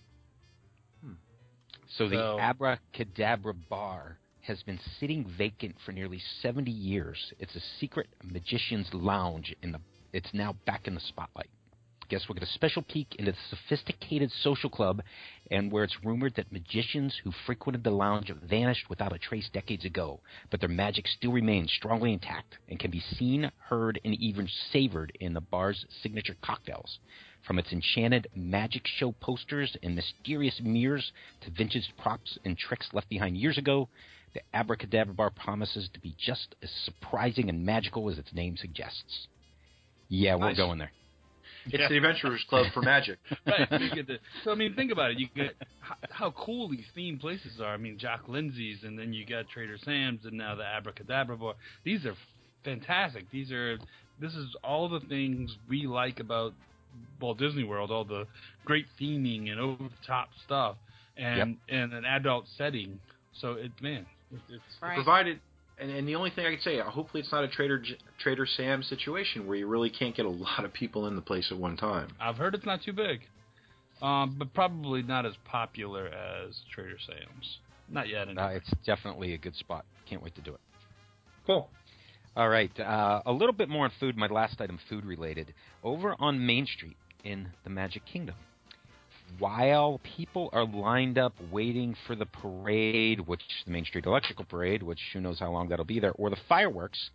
Speaker 4: So the Abracadabra Bar has been sitting vacant for nearly 70 years. It's a secret magician's lounge it's now back in the spotlight. Guess we'll get a special peek into the sophisticated social club, and where it's rumored that magicians who frequented the lounge vanished without a trace decades ago, but their magic still remains strongly intact and can be seen, heard, and even savored in the bar's signature cocktails. From its enchanted magic show posters and mysterious mirrors to vintage props and tricks left behind years ago, the Abracadabra Bar promises to be just as surprising and magical as its name suggests. Yeah, we're going there.
Speaker 2: It's the Adventurers Club for magic.
Speaker 5: Right. So, I mean, think about it. You get how cool these themed places are. I mean, Jock Lindsay's, and then you got Trader Sam's, and now the Abracadabra Bar. These are fantastic. This is all the things we like about Walt Disney World, all the great theming and over-the-top stuff, and an adult setting. So, it's
Speaker 3: right.
Speaker 2: Provided... And the only thing I can say, hopefully it's not a Trader Sam's situation where you really can't get a lot of people in the place at one time.
Speaker 5: I've heard it's not too big, but probably not as popular as Trader Sam's. Not yet. Anyway.
Speaker 4: It's definitely a good spot. Can't wait to do it.
Speaker 2: Cool.
Speaker 4: All right. A little bit more on food. My last item, food-related. Over on Main Street in the Magic Kingdom, while people are lined up waiting for the parade, which the Main Street Electrical Parade, which who knows how long that'll be there, or the fireworks,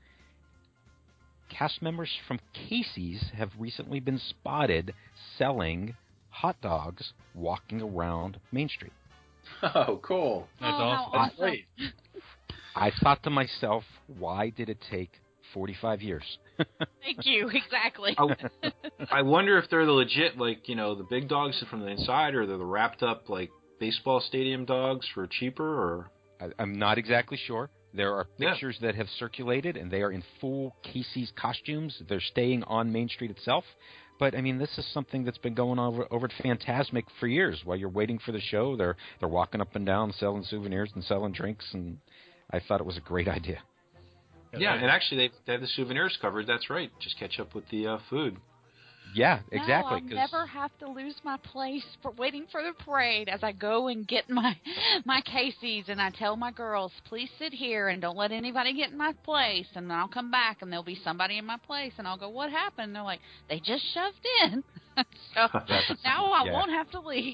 Speaker 4: cast members from Casey's have recently been spotted selling hot dogs walking around Main Street.
Speaker 2: Oh, cool.
Speaker 5: That's
Speaker 3: awesome.
Speaker 5: awesome. Great.
Speaker 4: I thought to myself, why did it take 45 years?
Speaker 3: Thank you. Exactly.
Speaker 2: I wonder if they're the legit, like, the big dogs from the inside, or they're the wrapped up, like, baseball stadium dogs for cheaper, or...
Speaker 4: I'm not exactly sure. There are pictures that have circulated, and they are in full Casey's costumes. They're staying on Main Street itself. But, I mean, this is something that's been going on over at Fantasmic for years. While you're waiting for the show, they're walking up and down selling souvenirs and selling drinks, and I thought it was a great idea.
Speaker 2: Yeah, and actually they have the souvenirs covered. That's right. Just catch up with the food.
Speaker 4: Yeah, exactly.
Speaker 6: No, I'll never have to lose my place for waiting for the parade as I go and get my Casey's, and I tell my girls, please sit here and don't let anybody get in my place, and then I'll come back and there'll be somebody in my place, and I'll go, what happened? And they're like, they just shoved in. So now I won't have to leave.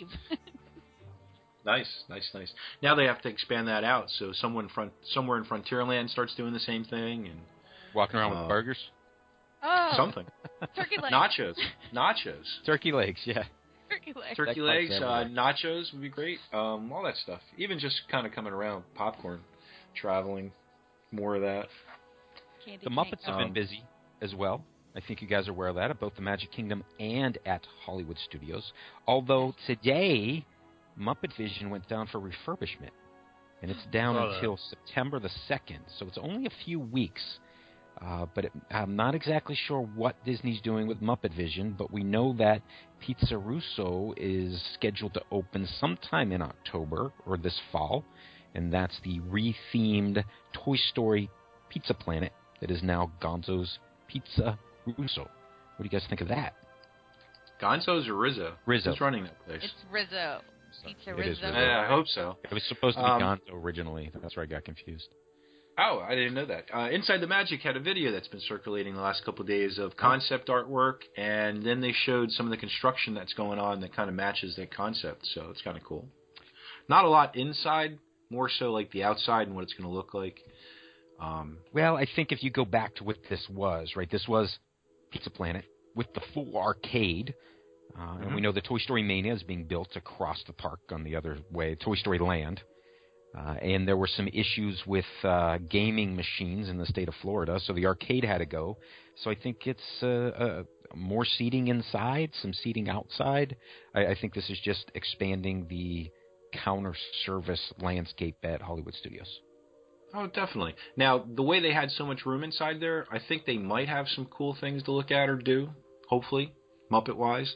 Speaker 2: Nice. Now they have to expand that out, so somewhere in Frontierland starts doing the same thing, and
Speaker 4: walking around with burgers.
Speaker 6: Oh,
Speaker 2: something.
Speaker 6: Turkey legs.
Speaker 2: Nachos.
Speaker 4: Turkey legs, yeah.
Speaker 2: Turkey legs, nachos would be great. All that stuff. Even just kind of coming around, popcorn, traveling, more of that.
Speaker 6: Candy
Speaker 4: the Muppets have been busy as well. I think you guys are aware of that at both the Magic Kingdom and at Hollywood Studios. Although today, Muppet Vision went down for refurbishment, and it's down until September the 2nd, so it's only a few weeks. But I'm not exactly sure what Disney's doing with Muppet Vision, but we know that Pizza Russo is scheduled to open sometime in October or this fall, and that's the rethemed Toy Story Pizza Planet that is now Gonzo's Pizza Russo. What do you guys think of that?
Speaker 2: Gonzo's or Rizzo?
Speaker 4: Rizzo.
Speaker 2: Who's running that place?
Speaker 6: It's Rizzo. Pizza
Speaker 4: It is
Speaker 6: Rizzo.
Speaker 4: Rizzo.
Speaker 2: I hope so.
Speaker 4: It was supposed to be Gonzo originally. That's where I got confused.
Speaker 2: Oh, I didn't know that. Inside the Magic had a video that's been circulating the last couple of days of concept artwork, and then they showed some of the construction that's going on that kind of matches that concept, so it's kind of cool. Not a lot inside, more so like the outside and what it's going to look like.
Speaker 4: Well, I think if you go back to what this was, right, this was Pizza Planet with the full arcade, and we know the Toy Story Mania is being built across the park on the other way, Toy Story Land. And there were some issues with gaming machines in the state of Florida, so the arcade had to go. So I think it's more seating inside, some seating outside. I think this is just expanding the counter service landscape at Hollywood Studios.
Speaker 2: Oh, definitely. Now, the way they had so much room inside there, I think they might have some cool things to look at or do, hopefully, Muppet-wise.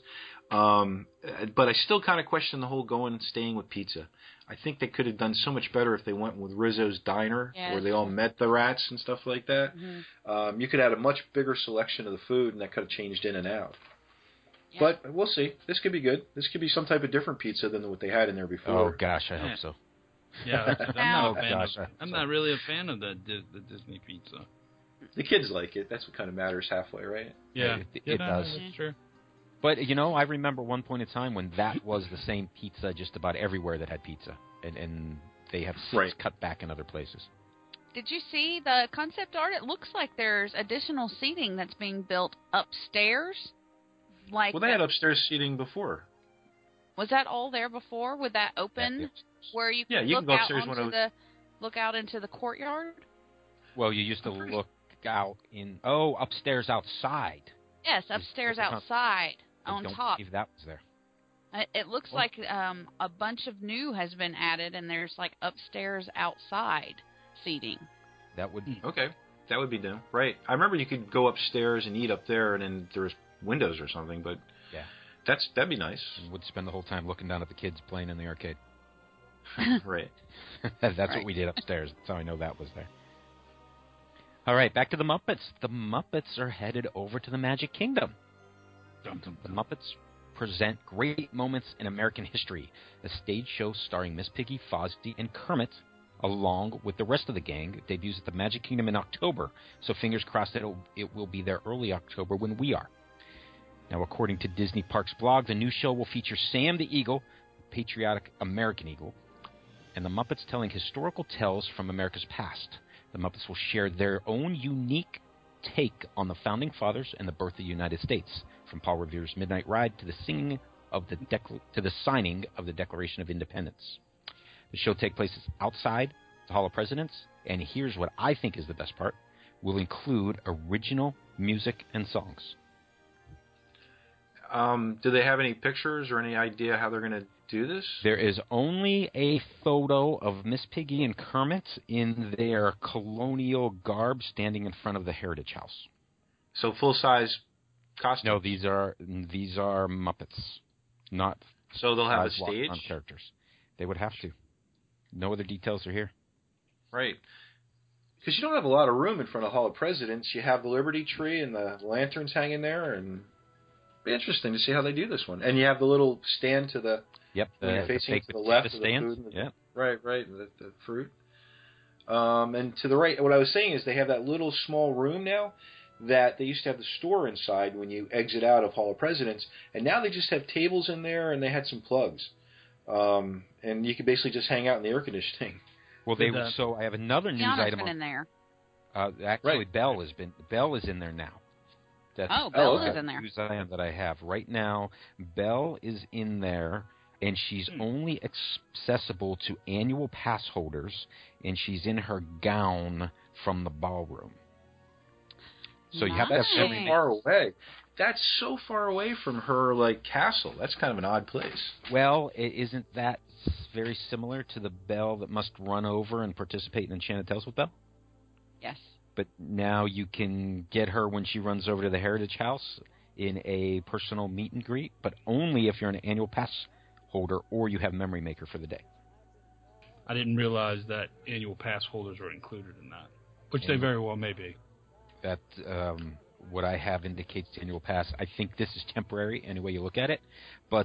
Speaker 2: But I still kind of question the whole staying with pizza. I think they could have done so much better if they went with Rizzo's Diner,
Speaker 6: Yes.
Speaker 2: where they all met the rats and stuff like that.
Speaker 6: Mm-hmm.
Speaker 2: You could have a much bigger selection of the food, and that could have changed in and out.
Speaker 6: Yeah.
Speaker 2: But we'll see. This could be good. This could be some type of different pizza than what they had in there before.
Speaker 4: Oh gosh, I hope so.
Speaker 5: Yeah, I'm not really a fan of the Disney pizza.
Speaker 2: The kids like it. That's what kind of matters halfway, right?
Speaker 5: Yeah,
Speaker 4: It does.
Speaker 5: That's true.
Speaker 4: But, I remember one point in time when that was the same pizza just about everywhere that had pizza. And they have since cut back in other places.
Speaker 6: Did you see the concept art? It looks like there's additional seating that's being built upstairs. Like
Speaker 2: Well, they had upstairs seating before.
Speaker 6: Was that all there before? Would that open where you could
Speaker 2: you
Speaker 6: look
Speaker 2: can go
Speaker 6: out
Speaker 2: upstairs
Speaker 6: onto look out into the courtyard?
Speaker 4: Well, you used to look out upstairs outside.
Speaker 6: Yes, upstairs outside on
Speaker 4: don't
Speaker 6: top.
Speaker 4: believe that was there.
Speaker 6: It looks like a bunch of new has been added, and there's like upstairs outside seating.
Speaker 4: That would
Speaker 2: Okay, that would be new, right? I remember you could go upstairs and eat up there, and then there's windows or something. But
Speaker 4: yeah,
Speaker 2: that'd be nice.
Speaker 4: And would spend the whole time looking down at the kids playing in the arcade.
Speaker 2: Right.
Speaker 4: That's what we did upstairs. That's how I know that was there. All right, back to the Muppets. The Muppets are headed over to the Magic Kingdom. The Muppets present great moments in American history. A stage show starring Miss Piggy, Fozzie, and Kermit, along with the rest of the gang, debuts at the Magic Kingdom in October. So fingers crossed that it will be there early October when we are. Now, according to Disney Parks blog, the new show will feature Sam the Eagle, a patriotic American eagle, and the Muppets telling historical tales from America's past. The Muppets will share their own unique take on the Founding Fathers and the birth of the United States, from Paul Revere's Midnight Ride to the signing of the signing of the Declaration of Independence. The show takes place outside the Hall of Presidents, and here's what I think is the best part: will include original music and songs.
Speaker 2: Do they have any pictures or any idea how they're going to do this?
Speaker 4: There is only a photo of Miss Piggy and Kermit in their colonial garb standing in front of the Heritage House.
Speaker 2: So full-size costumes?
Speaker 4: No, these are Muppets, not.
Speaker 2: So they'll have a stage?
Speaker 4: Characters. They would have to. No other details are here.
Speaker 2: Right. Because you don't have a lot of room in front of the Hall of Presidents. You have the Liberty Tree and the lanterns hanging there, and it'd be interesting to see how they do this one. And you have the little stand to the when you're facing to the left of the food. And right, the fruit. And to the right, what I was saying is they have that little small room now that they used to have the store inside when you exit out of Hall of Presidents, and now they just have tables in there, and they had some plugs. And you can basically just hang out in the air conditioning.
Speaker 4: Well, so I have another news item
Speaker 6: in there.
Speaker 4: Actually, Belle is in there now.
Speaker 6: Belle is in there.
Speaker 4: News item that I have right now. Belle is in there, and she's only accessible to annual pass holders, and she's in her gown from the ballroom. So you have to have
Speaker 2: so far away. That's so far away from her castle. That's kind of an odd place.
Speaker 4: Well, isn't that very similar to the Belle that must run over and participate in Enchanted Tales with Belle?
Speaker 6: Yes.
Speaker 4: But now you can get her when she runs over to the Heritage House in a personal meet and greet, but only if you're an annual pass holder or you have Memory Maker for the day.
Speaker 5: I didn't realize that annual pass holders were included in that, which they very well may be.
Speaker 4: That what I have indicates annual pass. I think this is temporary any way you look at it, but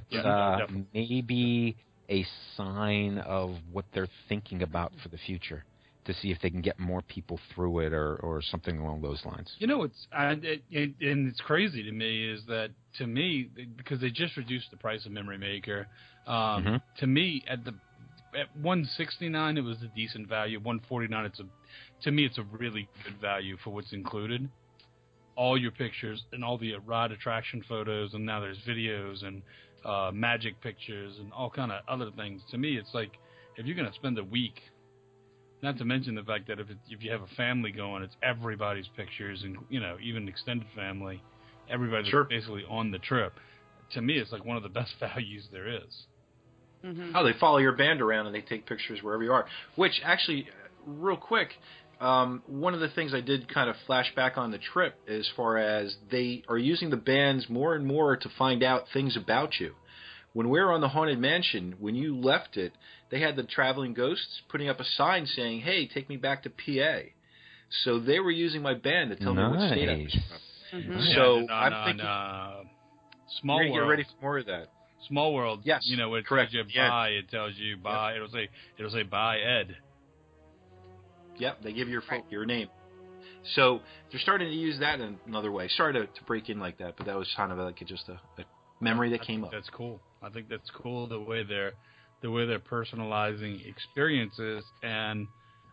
Speaker 4: maybe a sign of what they're thinking about for the future, to see if they can get more people through it or something along those lines.
Speaker 5: And it's crazy to me is that, to me, because they just reduced the price of Memory Maker, to me at $169 it was a decent value. $149 to me it's a really good value for what's included. All your pictures and all the ride attraction photos, and now there's videos and magic pictures and all kind of other things. To me, it's like, if you're going to spend a week, not to mention the fact that if you have a family going, it's everybody's pictures, and even extended family, everybody's basically on the trip. To me, it's like one of the best values there is.
Speaker 6: Mm-hmm.
Speaker 2: Oh, they follow your band around and they take pictures wherever you are. Which actually, real quick, one of the things I did kind of flash back on the trip as far as they are using the bands more and more to find out things about you. When we were on the Haunted Mansion, when you left it, they had the traveling ghosts putting up a sign saying, "Hey, take me back to PA." So they were using my band to tell me what state I was from.
Speaker 3: Mm-hmm.
Speaker 2: So
Speaker 5: Yeah,
Speaker 2: I'm thinking,
Speaker 5: Small
Speaker 2: we're going to get
Speaker 5: World.
Speaker 2: ready for more of that.
Speaker 5: Small World.
Speaker 2: Yes,
Speaker 5: You know, when it
Speaker 2: correct.
Speaker 5: tells you
Speaker 2: Yeah.
Speaker 5: bye, it tells you bye. Yep. It'll say bye, Ed.
Speaker 2: Yep, they give your
Speaker 3: Right.
Speaker 2: your name. So they're starting to use that in another way. Sorry to break in like that, but that was kind of like just a memory that came up.
Speaker 5: That's cool. I think that's cool the way they're personalizing experiences and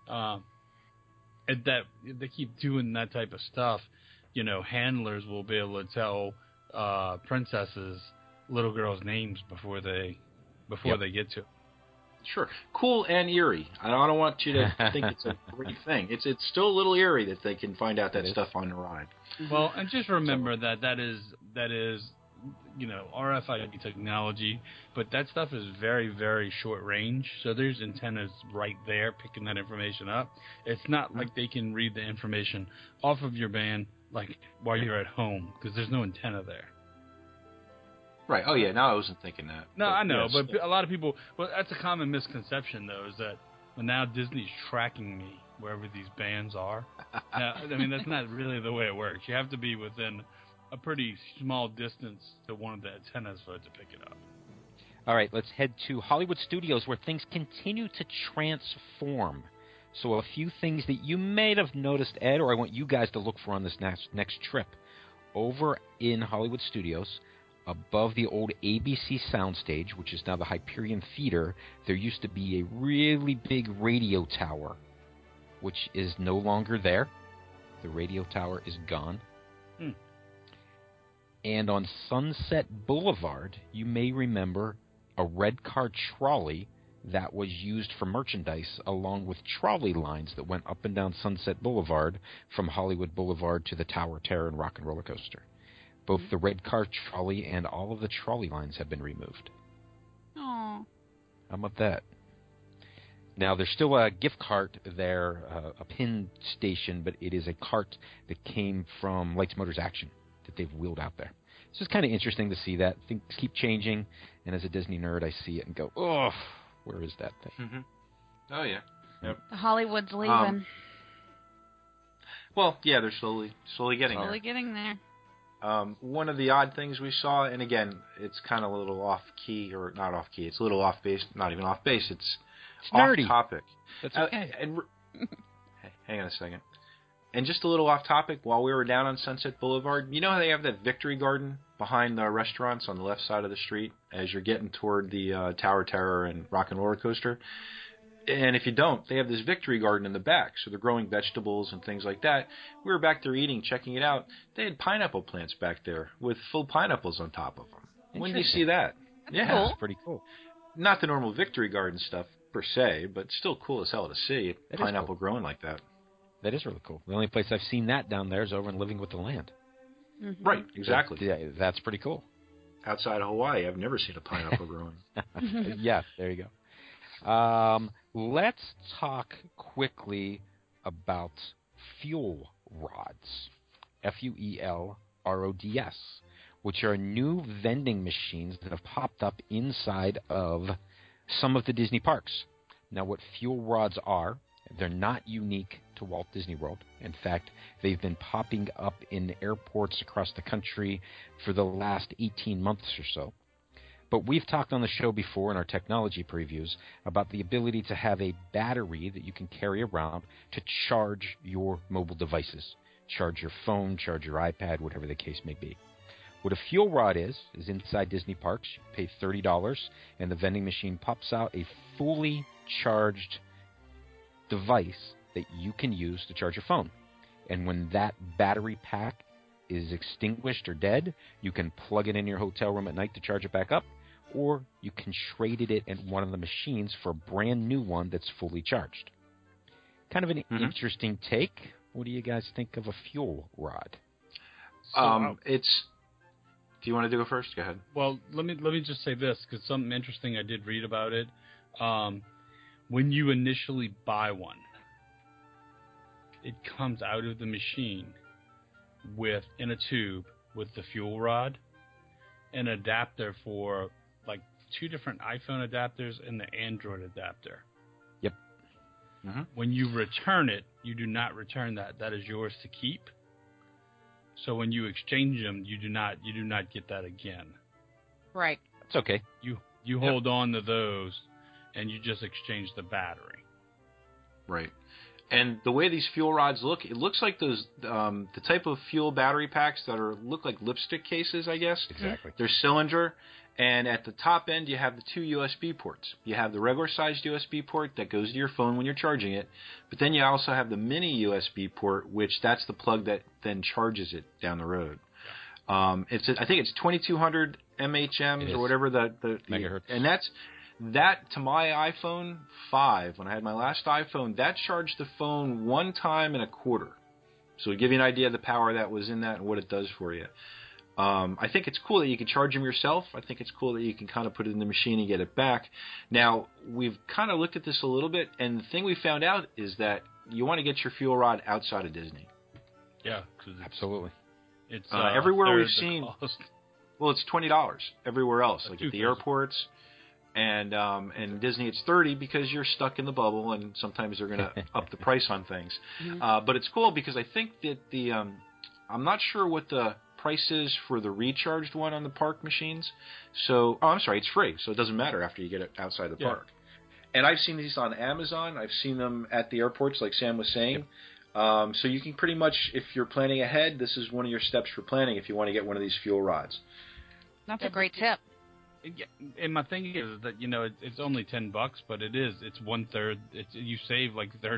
Speaker 5: that they keep doing that type of stuff. You know, handlers will be able to tell princesses little girls' names before they get to.
Speaker 2: Sure, cool and eerie. I don't want you to think it's a great thing. It's still a little eerie that they can find out that stuff on the ride.
Speaker 5: Well, and just remember that is you know, RFID technology, but that stuff is very, very short range. So there's antennas right there picking that information up. It's not like they can read the information off of your band like while you're at home because there's no antenna there.
Speaker 2: Right. Oh yeah. No, I wasn't thinking that.
Speaker 5: No, I know,
Speaker 2: yes.
Speaker 5: but a lot of people. Well, that's a common misconception, though, is that now Disney's tracking me wherever these bands are. Now, I mean, that's not really the way it works. You have to be within a pretty small distance to one of the antennas for it to pick it up.
Speaker 4: All right, let's head to Hollywood Studios where things continue to transform. So a few things that you may have noticed, Ed, or I want you guys to look for on this next trip. Over in Hollywood Studios, above the old ABC soundstage, which is now the Hyperion Theater, there used to be a really big radio tower, which is no longer there. The radio tower is gone. And on Sunset Boulevard, you may remember a red car trolley that was used for merchandise, along with trolley lines that went up and down Sunset Boulevard from Hollywood Boulevard to the Tower of Terror and Rock and Roller Coaster. Both the red car trolley and all of the trolley lines have been removed.
Speaker 3: Aww.
Speaker 4: How about that? Now, there's still a gift cart there, a pin station, but it is a cart that came from Lights Motors Action that they've wheeled out there. So it's kind of interesting to see that. Things keep changing, and as a Disney nerd, I see it and go, oh, where is that thing?
Speaker 2: Mm-hmm. Oh, yeah. Yep.
Speaker 6: The Hollywood's leaving.
Speaker 2: Well, yeah, they're slowly getting
Speaker 6: Slowly getting there.
Speaker 2: One of the odd things we saw, and again, it's kind of a little off-key, or not off-key, it's a little off-base, not even off-base, it's
Speaker 4: nerdy.
Speaker 2: off-topic.
Speaker 4: That's okay.
Speaker 2: Hey, hang on a second. And just a little off-topic, while we were down on Sunset Boulevard, you know how they have that Victory Garden behind the restaurants on the left side of the street as you're getting toward the Tower of Terror and Rock and Roller Coaster? And if you don't, they have this Victory Garden in the back, so they're growing vegetables and things like that. We were back there eating, checking it out. They had pineapple plants back there with full pineapples on top of them. When do you see that?
Speaker 6: That's cool.
Speaker 4: That's pretty cool.
Speaker 2: Not the normal Victory Garden stuff per se, but still cool as hell to see
Speaker 4: That is
Speaker 2: pineapple
Speaker 4: cool.
Speaker 2: growing like that.
Speaker 4: That is really cool. The only place I've seen that down there is over in Living with the Land.
Speaker 6: Mm-hmm.
Speaker 2: Right, exactly.
Speaker 4: Yeah, that's pretty cool.
Speaker 2: Outside of Hawaii, I've never seen a pineapple growing.
Speaker 4: Yeah, there you go. Let's talk quickly about fuel rods, FUELRODS, which are new vending machines that have popped up inside of some of the Disney parks. Now, what fuel rods are, they're not unique to Walt Disney World. In fact, they've been popping up in airports across the country for the last 18 months or so. But we've talked on the show before in our technology previews about the ability to have a battery that you can carry around to charge your mobile devices. Charge your phone, charge your iPad, whatever the case may be. What a fuel rod is inside Disney parks. You pay $30 and the vending machine pops out a fully charged device that you can use to charge your phone. And when that battery pack is extinguished or dead, you can plug it in your hotel room at night to charge it back up, or you can trade it at one of the machines for a brand new one that's fully charged. Kind of an interesting take. What do you guys think of a fuel rod?
Speaker 2: It's. Do you want to go first? Go ahead.
Speaker 5: Well, let me just say this, because something interesting I did read about it. When you initially buy one, it comes out of the machine in a tube with the fuel rod, an adapter for like 2 different iPhone adapters and the Android adapter.
Speaker 4: Yep.
Speaker 2: Mm-hmm.
Speaker 5: When you return it, you do not return that. That is yours to keep. So when you exchange them, you do not get that again.
Speaker 3: Right.
Speaker 4: It's okay.
Speaker 5: You hold on to those, and you just exchange the battery.
Speaker 2: Right. And the way these fuel rods look, it looks like those the type of fuel battery packs that look like lipstick cases, I guess.
Speaker 4: Exactly.
Speaker 2: They're cylinder, and at the top end you have the 2 USB ports. You have the regular sized USB port that goes to your phone when you're charging it, but then you also have the mini USB port, which that's the plug that then charges it down the road. I think it's 2200 MHMs or whatever the
Speaker 4: megahertz,
Speaker 2: and that to my iPhone 5, when I had my last iPhone, that charged the phone 1 time in a quarter. So to give you an idea of the power that was in that and what it does for you. I think it's cool that you can charge them yourself. I think it's cool that you can kind of put it in the machine and get it back. Now, we've kind of looked at this a little bit, and the thing we found out is that you want to get your fuel rod outside of Disney.
Speaker 5: Yeah,
Speaker 4: absolutely.
Speaker 5: It's
Speaker 2: everywhere we've seen.
Speaker 5: Cost.
Speaker 2: Well, it's $20 everywhere else, like at the airports. And Disney, it's $30 because you're stuck in the bubble, and sometimes they're going to up the price on things. Mm-hmm. But it's cool because I think that I'm not sure what the price is for the recharged one on the park machines. So, I'm sorry, it's free, so it doesn't matter after you get it outside the park. And I've seen these on Amazon. I've seen them at the airports, like Sam was saying. Yep. So you can pretty much, if you're planning ahead, this is one of your steps for planning if you want to get one of these fuel rods.
Speaker 6: That's a great tip.
Speaker 5: And my thing is that it's only $10, but it's 1/3. You save like 30%.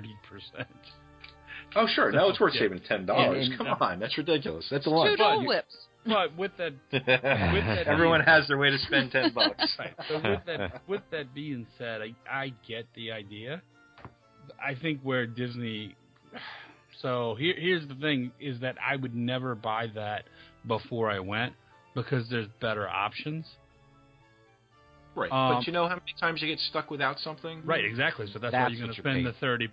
Speaker 2: Oh sure, now it's worth saving $10. Come on, that's ridiculous. That's a lot.
Speaker 6: 2 Dole Whips.
Speaker 5: But with that
Speaker 2: everyone has their way to spend $10.
Speaker 5: Right. So with that being said, I get the idea. I think where Disney. So here's the thing: is that I would never buy that before I went because there's better options.
Speaker 2: Right, but you know how many times you get stuck without something?
Speaker 5: Right, exactly. So that's why you're going to spend the $30.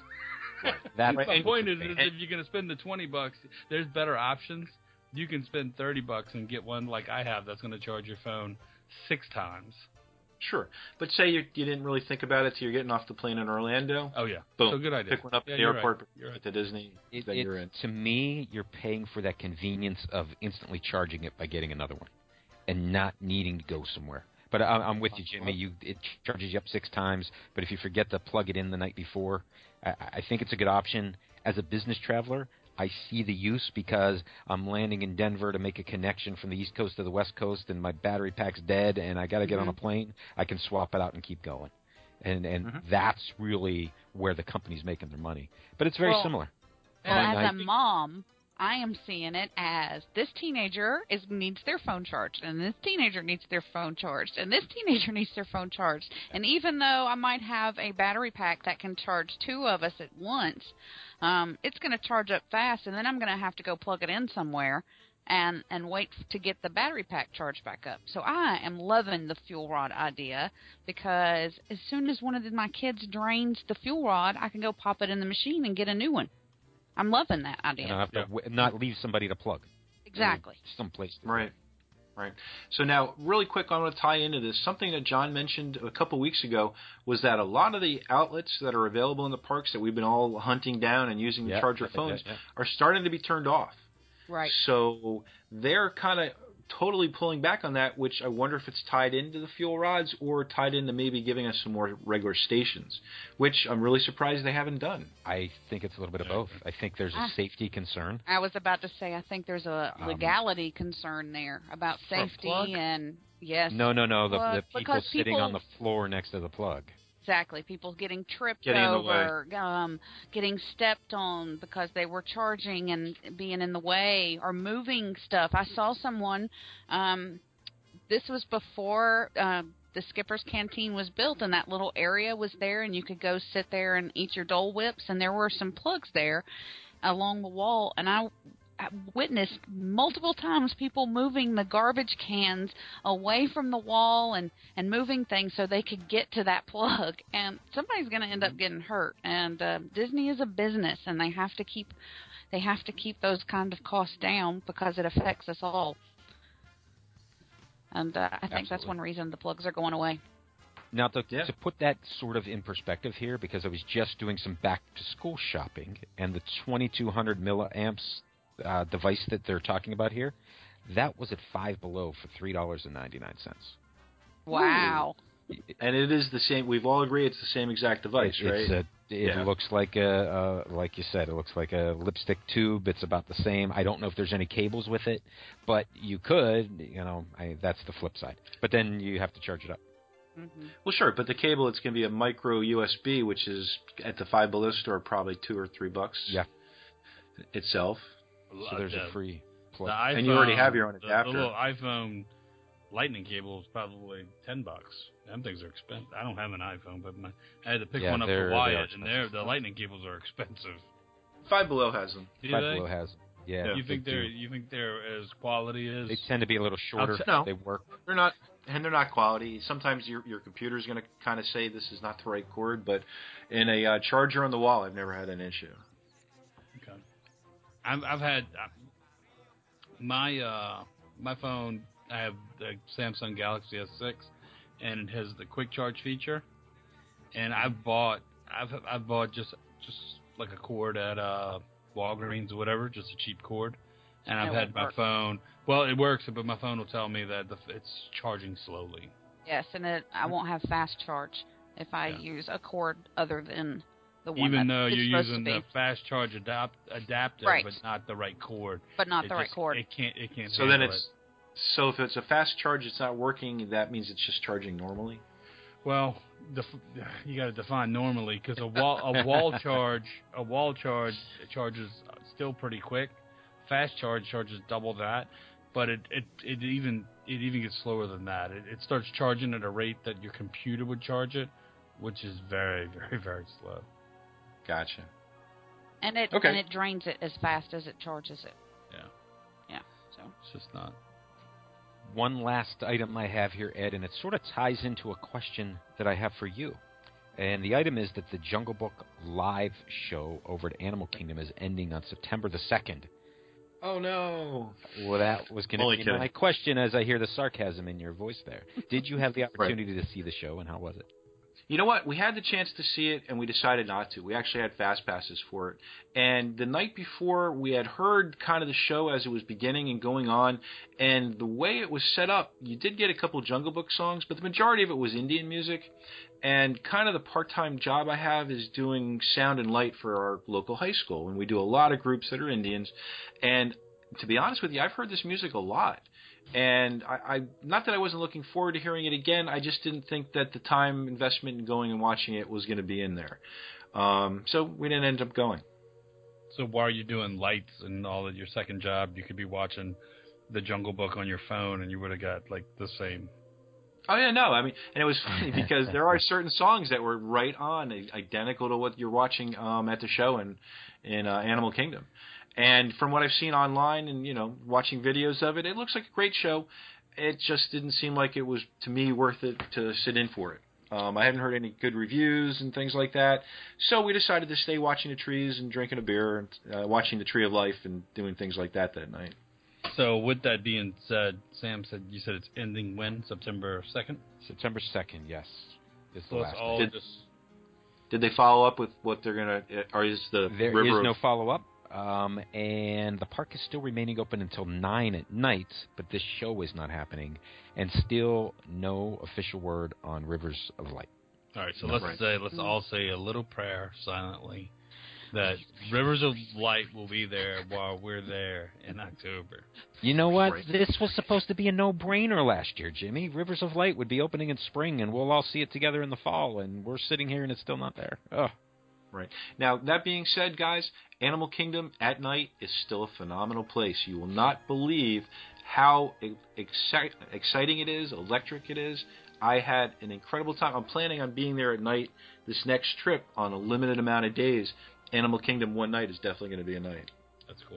Speaker 5: Right. My point is if you're going to spend the $20, there's better options. You can spend $30 and get one like I have that's going to charge your phone 6 times.
Speaker 2: Sure, but say you didn't really think about it till you're getting off the plane in Orlando.
Speaker 5: Oh yeah,
Speaker 2: boom,
Speaker 5: so good idea.
Speaker 2: Pick one up at the airport, at the Disney. Then you're in.
Speaker 4: To me, you're paying for that convenience of instantly charging it by getting another one, and not needing to go somewhere. But I'm with you, Jimmy. It charges you up 6 times, but if you forget to plug it in the night before, I think it's a good option. As a business traveler, I see the use because I'm landing in Denver to make a connection from the East Coast to the West Coast, and my battery pack's dead, and I got to get on a plane. I can swap it out and keep going, and that's really where the company's making their money. But it's very similar.
Speaker 6: Well, as a mom, I am seeing it as this teenager needs their phone charged, and this teenager needs their phone charged, and this teenager needs their phone charged. And even though I might have a battery pack that can charge 2 of us at once, it's going to charge up fast, and then I'm going to have to go plug it in somewhere and wait to get the battery pack charged back up. So I am loving the fuel rod idea because as soon as one of my kids drains the fuel rod, I can go pop it in the machine and get a new one. I'm loving that idea.
Speaker 4: And I have to not leave somebody to plug.
Speaker 6: Exactly.
Speaker 4: Someplace.
Speaker 2: Right. So now, really quick, I want to tie into this. Something that John mentioned a couple weeks ago was that a lot of the outlets that are available in the parks that we've been all hunting down and using to charge our phones are starting to be turned off.
Speaker 6: Right.
Speaker 2: So they're kind of totally pulling back on that, which I wonder if it's tied into the fuel rods or tied into maybe giving us some more regular stations, which I'm really surprised they haven't done.
Speaker 4: I think it's a little bit of both. I think there's a safety concern.
Speaker 6: I was about to say I think there's a legality concern there about safety and yes.
Speaker 4: No. The people sitting on the floor next to the plug.
Speaker 6: Exactly. People getting tripped over, getting stepped on because they were charging and being in the way or moving stuff. I saw someone, this was before the Skipper's Canteen was built, and that little area was there, and you could go sit there and eat your Dole Whips, and there were some plugs there along the wall, and I witnessed multiple times people moving the garbage cans away from the wall and moving things so they could get to that plug. And somebody's going to end up getting hurt. And Disney is a business, and they have to keep those kind of costs down because it affects us all. And I think that's one reason the plugs are going away.
Speaker 4: Now, to put that sort of in perspective here, because I was just doing some back-to-school shopping, and the 2200 milliamps device that they're talking about here, that was at Five Below for $3.99.
Speaker 6: Wow.
Speaker 2: And it is the same. We've all agreed it's the same exact device, right?
Speaker 4: It looks like like you said, it looks like a lipstick tube. It's about the same. I don't know if there's any cables with it, but you could, that's the flip side. But then you have to charge it up.
Speaker 6: Mm-hmm.
Speaker 2: Well, sure, but the cable, it's going to be a micro USB, which is at the Five Below store probably $2 or $3.
Speaker 4: Yeah.
Speaker 2: Itself.
Speaker 4: So there's a free plug.
Speaker 5: iPhone,
Speaker 2: and you already have your own adapter.
Speaker 5: The little iPhone Lightning cable is probably $10. Them things are expensive. I don't have an iPhone, but I had to pick one up for Wyatt, and the Lightning cables are expensive.
Speaker 2: Five Below has them.
Speaker 4: Five Below has them. Yeah.
Speaker 5: You think they're as quality as?
Speaker 4: They tend to be a little shorter.
Speaker 2: No,
Speaker 4: they work.
Speaker 2: They're not. And they're not quality. Sometimes your computer's going to kind of say this is not the right cord, but in a charger on the wall, I've never had an issue.
Speaker 5: Okay. I've had my phone. I have the Samsung Galaxy S6, and it has the quick charge feature. And I've bought just like a cord at Walgreens or whatever, just a cheap cord. And I've had my phone. Well, it works, but my phone will tell me that it's charging slowly.
Speaker 6: Yes, and I won't have fast charge if I use a cord other than the one.
Speaker 5: Even though you're using the fast charge adapter,
Speaker 6: right,
Speaker 5: but not the right cord.
Speaker 6: But not the right cord.
Speaker 5: It can't.
Speaker 2: So then so if it's a fast charge, it's not working. That means it's just charging normally.
Speaker 5: Well, you got to define normally, because a wall charge charges still pretty quick. Fast charge charges double that, but it even gets slower than that. It starts charging at a rate that your computer would charge it, which is very, very, very slow.
Speaker 2: Gotcha.
Speaker 6: And it drains it as fast as it charges it. Yeah. So
Speaker 5: it's just not.
Speaker 4: One last item I have here, Ed, and it sort of ties into a question that I have for you. And the item is that the Jungle Book live show over at Animal Kingdom is ending on September the 2nd.
Speaker 2: Oh, no.
Speaker 4: Well, that was going to be my question as I hear the sarcasm in your voice there. Did you have the opportunity to see the show, and how was it?
Speaker 2: You know what? We had the chance to see it, and we decided not to. We actually had fast passes for it. And the night before, we had heard kind of the show as it was beginning and going on, and the way it was set up, you did get a couple Jungle Book songs, but the majority of it was Indian music. And kind of the part-time job I have is doing sound and light for our local high school, and we do a lot of groups that are Indians. And to be honest with you, I've heard this music a lot. And I not that I wasn't looking forward to hearing it again, I just didn't think that the time investment in going and watching it was going to be in there. So we didn't end up going.
Speaker 5: So while you're doing lights and all of your second job, you could be watching the Jungle Book on your phone, and you would have got like the same.
Speaker 2: Oh, yeah, no. I mean, and it was funny because there are certain songs that were right on, identical to what you're watching at the show in Animal Kingdom. And from what I've seen online and, watching videos of it, it looks like a great show. It just didn't seem like it was, to me, worth it to sit in for it. I haven't heard any good reviews and things like that. So we decided to stay watching the trees and drinking a beer and watching the Tree of Life and doing things like that night.
Speaker 5: So with that being said, Sam you said it's ending when? September 2nd?
Speaker 4: September 2nd, yes. It's the
Speaker 5: so
Speaker 4: last
Speaker 5: all
Speaker 4: day.
Speaker 2: Did they follow up with what they're going to, or is the
Speaker 4: There
Speaker 2: river
Speaker 4: is no follow-up. And the park is still remaining open until 9 at night, but this show is not happening, and still no official word on Rivers of Light.
Speaker 5: All right, so let's all say a little prayer silently that Rivers of Light will be there while we're there in October.
Speaker 4: You know what? This was supposed to be a no-brainer last year, Jimmy. Rivers of Light would be opening in spring, and we'll all see it together in the fall, and we're sitting here and it's still not there. Ugh.
Speaker 2: Right. Now, that being said, guys, Animal Kingdom at night is still a phenomenal place. You will not believe how exciting it is, electric it is. I had an incredible time. I'm planning on being there at night this next trip on a limited amount of days. Animal Kingdom one night is definitely going to be a night.
Speaker 5: That's cool.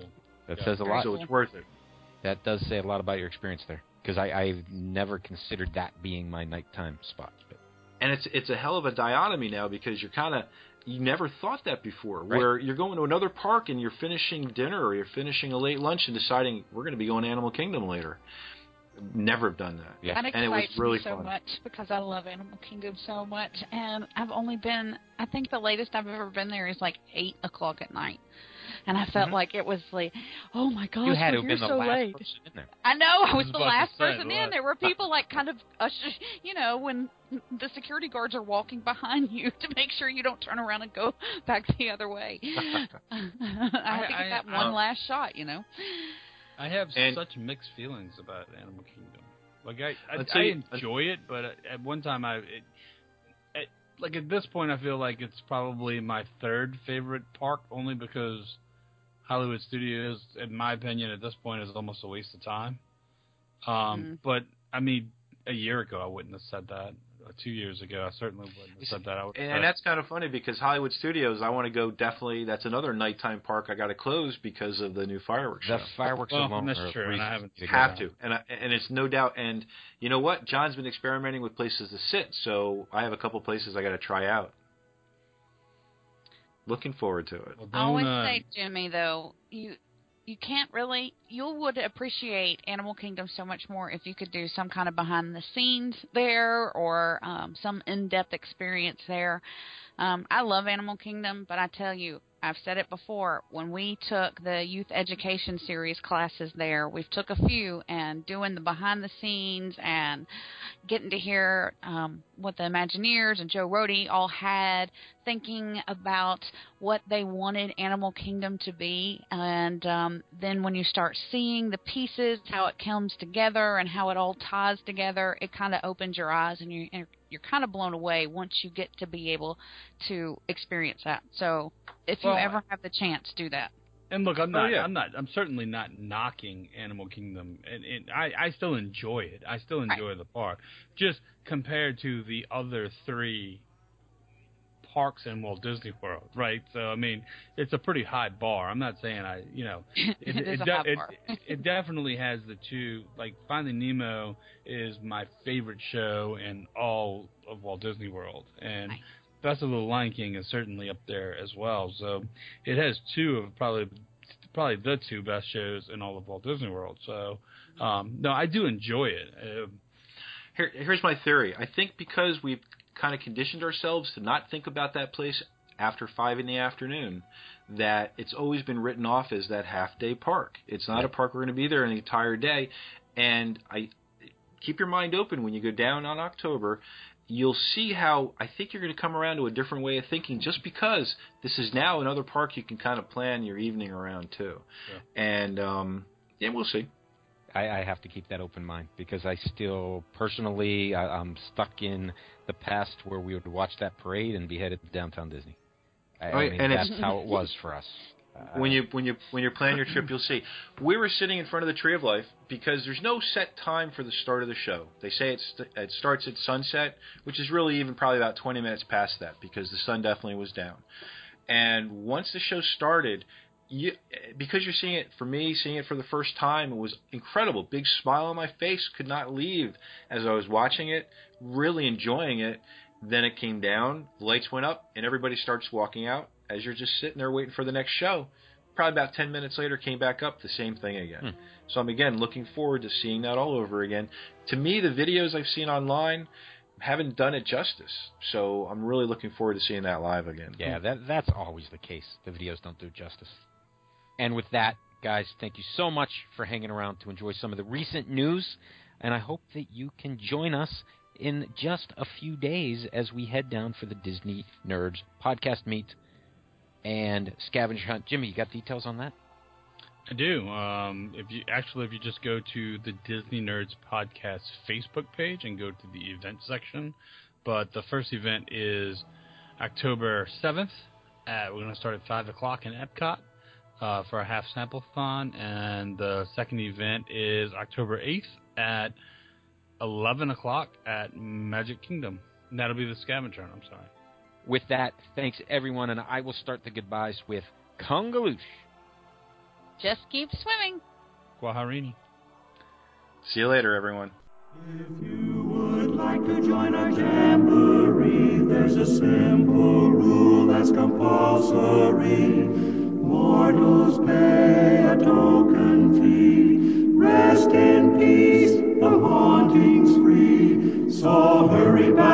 Speaker 4: That
Speaker 5: Yeah.
Speaker 4: says a
Speaker 3: Very
Speaker 4: lot.
Speaker 2: So it's worth it.
Speaker 4: That does say a lot about your experience there, because I've never considered that being my nighttime spot. But
Speaker 2: And it's a hell of a dichotomy now, because you never thought that before,
Speaker 4: Right.
Speaker 2: where you're going to another park and you're finishing dinner or you're finishing a late lunch and deciding we're going to be going to Animal Kingdom later. Never have done that.
Speaker 4: Yeah.
Speaker 6: That
Speaker 2: And it was
Speaker 6: excites
Speaker 2: really
Speaker 6: me so
Speaker 2: fun.
Speaker 6: much because I love Animal Kingdom so much, and I've only been. I think the latest I've ever been there is like 8:00 at night, and I felt like it was like, oh my gosh,
Speaker 4: you had to
Speaker 6: we're
Speaker 4: have
Speaker 6: here
Speaker 4: been the
Speaker 6: so
Speaker 4: last
Speaker 6: late.
Speaker 4: person in there.
Speaker 6: I know I was
Speaker 5: was
Speaker 6: the
Speaker 5: about to
Speaker 6: last
Speaker 5: say,
Speaker 6: person
Speaker 5: the
Speaker 6: in.
Speaker 5: last-
Speaker 6: There were people like kind of when the security guards are walking behind you to make sure you don't turn around and go back the other way. I had to get that one last shot.
Speaker 5: I have
Speaker 2: And-
Speaker 5: such mixed feelings about Animal Kingdom. Like
Speaker 2: I'll
Speaker 5: I
Speaker 2: tell you-
Speaker 5: enjoy it, but at one time at this point I feel like it's probably my third favorite park, only because Hollywood Studios, in my opinion, at this point is almost a waste of time. But I mean, a year ago I wouldn't have said that. 2 years ago I certainly wouldn't have said that.
Speaker 2: And that's kind of funny, because Hollywood Studios, I want to go definitely. That's another nighttime park I got to close because of the new fireworks show.
Speaker 4: The fireworks
Speaker 5: Well,
Speaker 4: alone
Speaker 5: that's
Speaker 4: are a
Speaker 5: true, and
Speaker 4: reason
Speaker 5: I haven't
Speaker 4: to
Speaker 5: seen
Speaker 4: go
Speaker 2: Have
Speaker 4: out.
Speaker 2: to, and it's no doubt. And you know what? John's been experimenting with places to sit, so I have a couple places I got to try out. Looking forward to it.
Speaker 5: Well,
Speaker 6: I always
Speaker 5: don't,
Speaker 6: say, Jimmy, though, you can't really. You would appreciate Animal Kingdom so much more if you could do some kind of behind the scenes there, or some in-depth experience there. I love Animal Kingdom, but I tell you, I've said it before, when we took the youth education series classes there, we've took a few, and doing the behind the scenes and getting to hear what the Imagineers and Joe Rohde all had, thinking about what they wanted Animal Kingdom to be, and then when you start seeing the pieces, how it comes together and how it all ties together, it kind of opens your eyes, and you're kind of blown away once you get to be able to experience that. So if you ever have the chance, do that.
Speaker 5: And look, I'm
Speaker 2: yeah.
Speaker 5: certainly not knocking Animal Kingdom, and I still enjoy it. I still enjoy the park, just compared to the other three parks in Walt Disney World, right? So I mean, it's a pretty high bar. I'm not saying
Speaker 6: It is a high bar.
Speaker 5: It definitely has the two. Like Finding Nemo is my favorite show in all of Walt Disney World, and
Speaker 6: Nice.
Speaker 5: Festival of the Lion King is certainly up there as well. So it has two of probably the two best shows in all of Walt Disney World. So no, I do enjoy it.
Speaker 2: Here's my theory. I think because we've kind of conditioned ourselves to not think about that place after 5 in the afternoon, that it's always been written off as that half-day park. It's not a park we're going to be there an entire day. And I keep your mind open when you go down on October. You'll see how I think you're going to come around to a different way of thinking, just because this is now another park you can kind of plan your evening around too.
Speaker 5: Yeah.
Speaker 2: And we'll see.
Speaker 4: I have to keep that open mind, because I still personally I'm stuck in the past where we would watch that parade and be headed to downtown Disney. I mean,
Speaker 2: and
Speaker 4: that's how it was for us.
Speaker 2: When you plan your trip, you'll see. We were sitting in front of the Tree of Life because there's no set time for the start of the show. They say it starts at sunset, which is really even probably about 20 minutes past that, because the sun definitely was down. And once the show started, because you're seeing it for the first time, it was incredible. Big smile on my face, could not leave as I was watching it, really enjoying it. Then it came down, the lights went up, and everybody starts walking out as you're just sitting there waiting for the next show. Probably about 10 minutes later, came back up, the same thing again. So I'm, again, looking forward to seeing that all over again. To me, the videos I've seen online haven't done it justice. So I'm really looking forward to seeing that live again.
Speaker 4: Yeah, that's always the case. The videos don't do justice. And with that, guys, thank you so much for hanging around to enjoy some of the recent news. And I hope that you can join us in just a few days as we head down for the Disney Nerds podcast meet and scavenger hunt. Jimmy, you got details on that?
Speaker 5: I do. If you just go to the Disney Nerds podcast Facebook page and go to the event section, but the first event is October 7th. We're going to start at 5 o'clock in Epcot for a half sample-thon, and the second event is October 8th at 11 o'clock at Magic Kingdom. And that'll be the scavenger hunt, I'm sorry.
Speaker 4: With that, thanks everyone, and I will start the goodbyes with Congaloosh.
Speaker 6: Just keep swimming.
Speaker 5: Guaharini.
Speaker 2: See you later, everyone.
Speaker 7: If you would like to join our jamboree, there's a simple rule that's compulsory. Mortals pay a token fee. Rest in peace, the haunting's free. So hurry back.